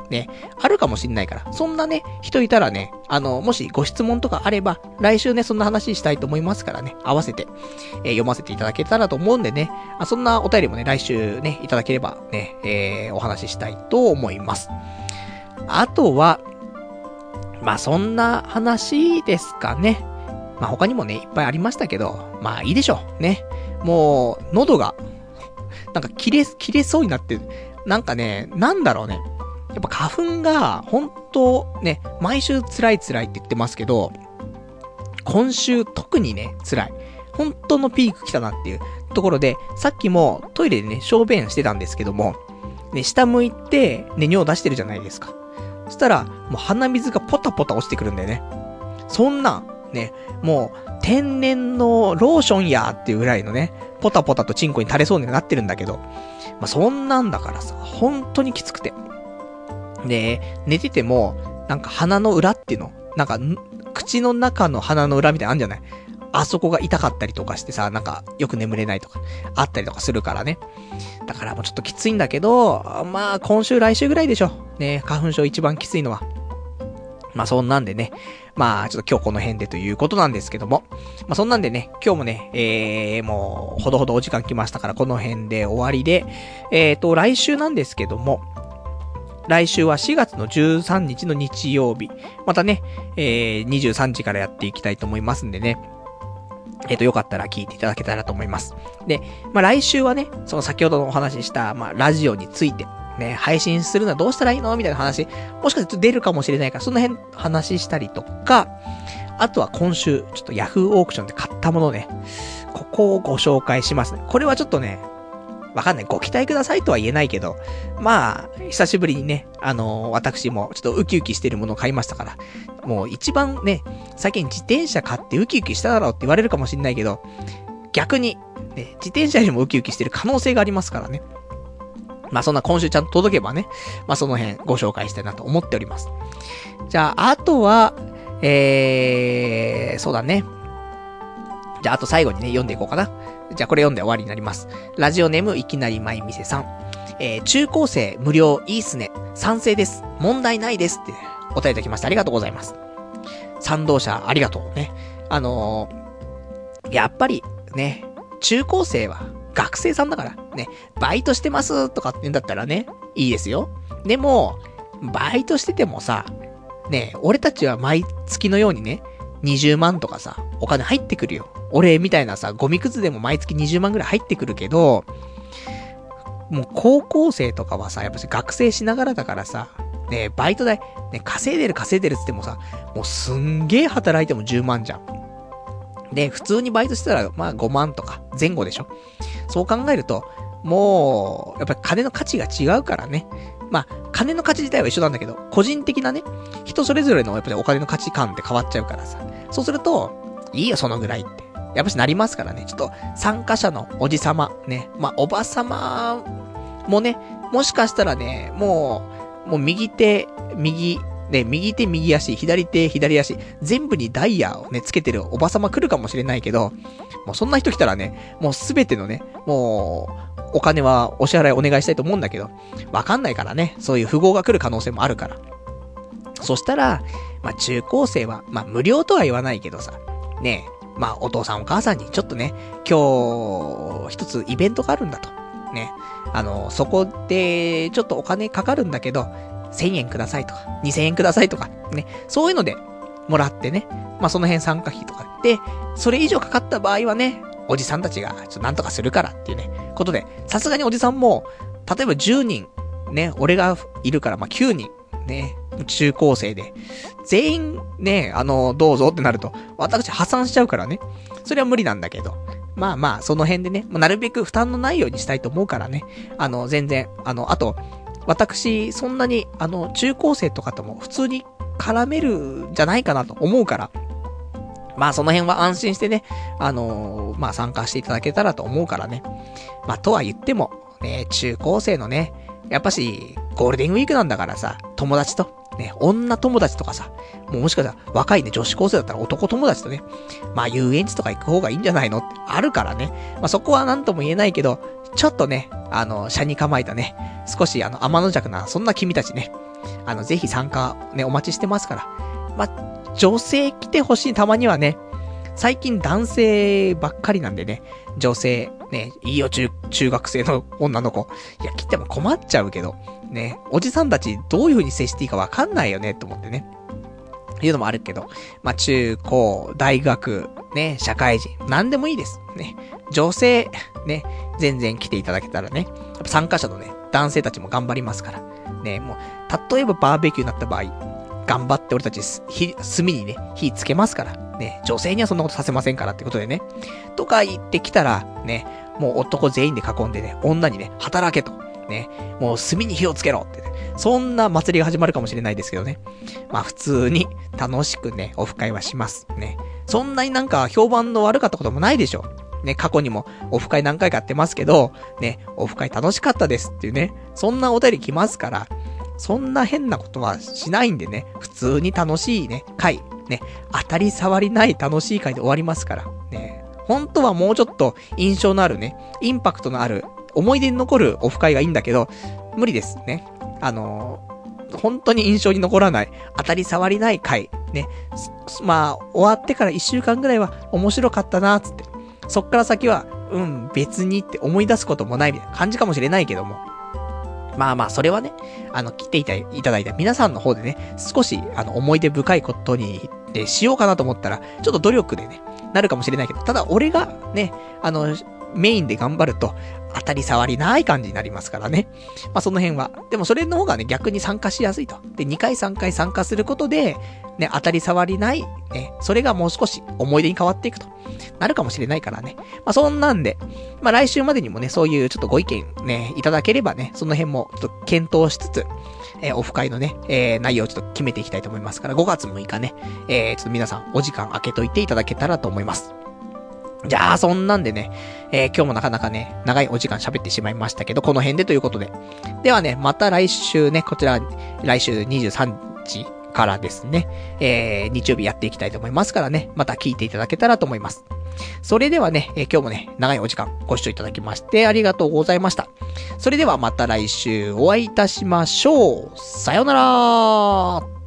ね、あるかもしんないから、そんなね、人いたらね、あの、もしご質問とかあれば、来週ね、そんな話したいと思いますからね、合わせて、えー、読ませていただけたらと思うんでね、あ、そんなお便りもね、来週ね、いただければね、えー、お話ししたいと思います。あとは、まあ、そんな話ですかね。まあ、他にもね、いっぱいありましたけど、まあ、いいでしょう。ね。もう、喉が、なんか切れ、切れそうになって、なんかね、なんだろうね。やっぱ花粉が、ほんと、ね、毎週辛い辛いって言ってますけど、今週特にね、辛い。本当のピーク来たなっていうところで、さっきもトイレでね、小便してたんですけども、ね、下向いて、ね、尿出してるじゃないですか。そしたら、もう鼻水がポタポタ落ちてくるんだよね。そんなん、ね、もう、天然のローションやっていうぐらいのね、ポタポタとチンコに垂れそうになってるんだけど、まあ、そんなんだからさ、本当にきつくて。で、寝てても、なんか鼻の裏っていうの、なんか、口の中の鼻の裏みたいなのあるんじゃない？あそこが痛かったりとかしてさ、なんか、よく眠れないとか、あったりとかするからね。だからもうちょっときついんだけど、まあ、今週来週ぐらいでしょ。ね、花粉症一番きついのは。まあそんなんでね、まあちょっと今日この辺でということなんですけども、まあそんなんでね、今日もね、えー、もうほどほどお時間来ましたからこの辺で終わりで、えーと、来週なんですけども、来週はしがつのじゅうさんにちの日曜日、またね、えー、にじゅうさんじからやっていきたいと思いますんでね、えっと、よかったら聞いていただけたらと思います。で、まあ来週はね、その先ほどのお話しした、まあラジオについて、ね、配信するのはどうしたらいいのみたいな話、もしかすると出るかもしれないから、その辺話したりとか、あとは今週、ちょっとヤフーオークションで買ったものね、ここをご紹介しますね。これはちょっとね、わかんない。ご期待くださいとは言えないけど、まあ、久しぶりにね、あのー、私もちょっとウキウキしてるものを買いましたから、もう一番ね、最近自転車買ってウキウキしただろうって言われるかもしれないけど、逆に、ね、自転車よりもウキウキしてる可能性がありますからね。まあそんな今週ちゃんと届けばね、まあその辺ご紹介したいなと思っております。じゃあ、あとは、えー、そうだね。じゃあ、あと最後にね、読んでいこうかな。じゃあこれ読んで終わりになります。ラジオネームいきなりまいみせさん。えー、中高生無料いいっすね。賛成です。問題ないですって、ね、お便りいただきました。ありがとうございます。賛同者ありがとうね。あのー、やっぱりね、中高生は学生さんだからね、バイトしてますとかって言うんだったらね、いいですよ。でも、バイトしててもさ、ね、俺たちは毎月のようにね、にじゅうまんとかさ、お金入ってくるよ。俺みたいなさ、ゴミくずでも毎月にじゅうまんぐらい入ってくるけど、もう高校生とかはさ、やっぱり学生しながらだからさ、ね、バイト代、ね、稼いでる稼いでるっつってもさ、もうすんげー働いてもじゅうまんじゃん。で、普通にバイトしてたら、まあごまんとか前後でしょ。そう考えると、もう、やっぱり金の価値が違うからね。まあ、金の価値自体は一緒なんだけど、個人的なね、人それぞれのやっぱりお金の価値観って変わっちゃうからさ。そうすると、いいよそのぐらいって。やっぱしなりますからね。ちょっと、参加者のおじさま、ね。まあ、おばさまもね、もしかしたらね、もう、もう右手、右、ね、右手右足、左手左足、全部にダイヤをね、つけてるおばさま来るかもしれないけど、もうそんな人来たらね、もうすべてのね、もう、お金はお支払いお願いしたいと思うんだけど、わかんないからね、そういう富豪が来る可能性もあるから。そしたら、まあ中高生は、まあ無料とは言わないけどさ、ねえ、まあお父さんお母さんにちょっとね、今日、一つイベントがあるんだと。ね。あの、そこで、ちょっとお金かかるんだけど、せんえんくださいとか、にせんえんくださいとか、ね。そういうので、もらってね。まあその辺参加費とかで、それ以上かかった場合はね、おじさんたちが、ちょっとなんとかするからっていうね、ことで、さすがにおじさんも、例えばじゅうにん、ね、俺がいるから、まあきゅうにん、ね、中高生で、全員、ね、あの、どうぞってなると、私破産しちゃうからね。それは無理なんだけど。まあまあ、その辺でね、なるべく負担のないようにしたいと思うからね。あの、全然、あの、あと、私、そんなに、あの、中高生とかとも普通に絡めるんじゃないかなと思うから、まあその辺は安心してね、あのー、まあ参加していただけたらと思うからね。まあとは言っても、ね、中高生のね、やっぱし、ゴールデンウィークなんだからさ、友達と、ね、女友達とかさ、もうもしかしたら若いね、女子高生だったら男友達とね、まあ遊園地とか行く方がいいんじゃないのってあるからね。まあそこはなんとも言えないけど、ちょっとね、あの、車に構えたね、少しあの、天の弱な、そんな君たちね、 あの、ぜひ参加ね、お待ちしてますから。まあ、女性来てほしい、たまにはね。最近男性ばっかりなんでね、女性、ね、いいよ、中、中学生の女の子。いや、来ても困っちゃうけど、ね、おじさんたちどういう風に接していいかわかんないよね、と思ってね。いうのもあるけど、まあ、中高、大学、ね、社会人、なんでもいいです。ね。女性、ね、全然来ていただけたらね、やっぱ参加者のね、男性たちも頑張りますから。ね、もう、例えばバーベキューになった場合、頑張って俺たち、火、炭にね、火つけますから。ね、女性にはそんなことさせませんからってことでね。とか言ってきたら、ね、もう男全員で囲んでね、女にね、働けと。ね、もう炭に火をつけろってね。そんな祭りが始まるかもしれないですけどね。まあ普通に楽しくね、オフ会はします。ね。そんなになんか評判の悪かったこともないでしょ。ね、過去にもオフ会何回かやってますけど、ね、オフ会楽しかったですっていうね。そんなお便り来ますから、そんな変なことはしないんでね、普通に楽しいね、会。ね、当たり障りない楽しい会で終わりますから。ね。本当はもうちょっと印象のあるね、インパクトのある、思い出に残るオフ会がいいんだけど、無理ですね。あのー、本当に印象に残らない、当たり障りない回、ね。まあ、終わってから一週間ぐらいは面白かったなーつって。そっから先は、うん、別にって思い出すこともないみたいな感じかもしれないけども。まあまあ、それはね、あの、来ていただいた皆さんの方でね、少し、あの、思い出深いことに、で、しようかなと思ったら、ちょっと努力でね、なるかもしれないけど、ただ俺がね、あの、メインで頑張ると、当たり障りない感じになりますからね。まあその辺は。でもそれの方がね、逆に参加しやすいと。で、にかいさんかい参加することで、ね、当たり障りない、ね、それがもう少し思い出に変わっていくと。なるかもしれないからね。まあそんなんで、まあ来週までにもね、そういうちょっとご意見ね、いただければね、その辺もちょっと検討しつつ、えー、オフ会のね、えー、内容をちょっと決めていきたいと思いますから、ごがつむいかね、えー、ちょっと皆さんお時間空けといていただけたらと思います。じゃあ、そんなんでね、えー、今日もなかなかね、長いお時間喋ってしまいましたけど、この辺でということで。ではね、また来週ね、こちら、来週にじゅうさんにちからですね、えー、日曜日やっていきたいと思いますからね、また聞いていただけたらと思います。それではね、えー、今日もね、長いお時間ご視聴いただきましてありがとうございました。それではまた来週お会いいたしましょう。さようなら。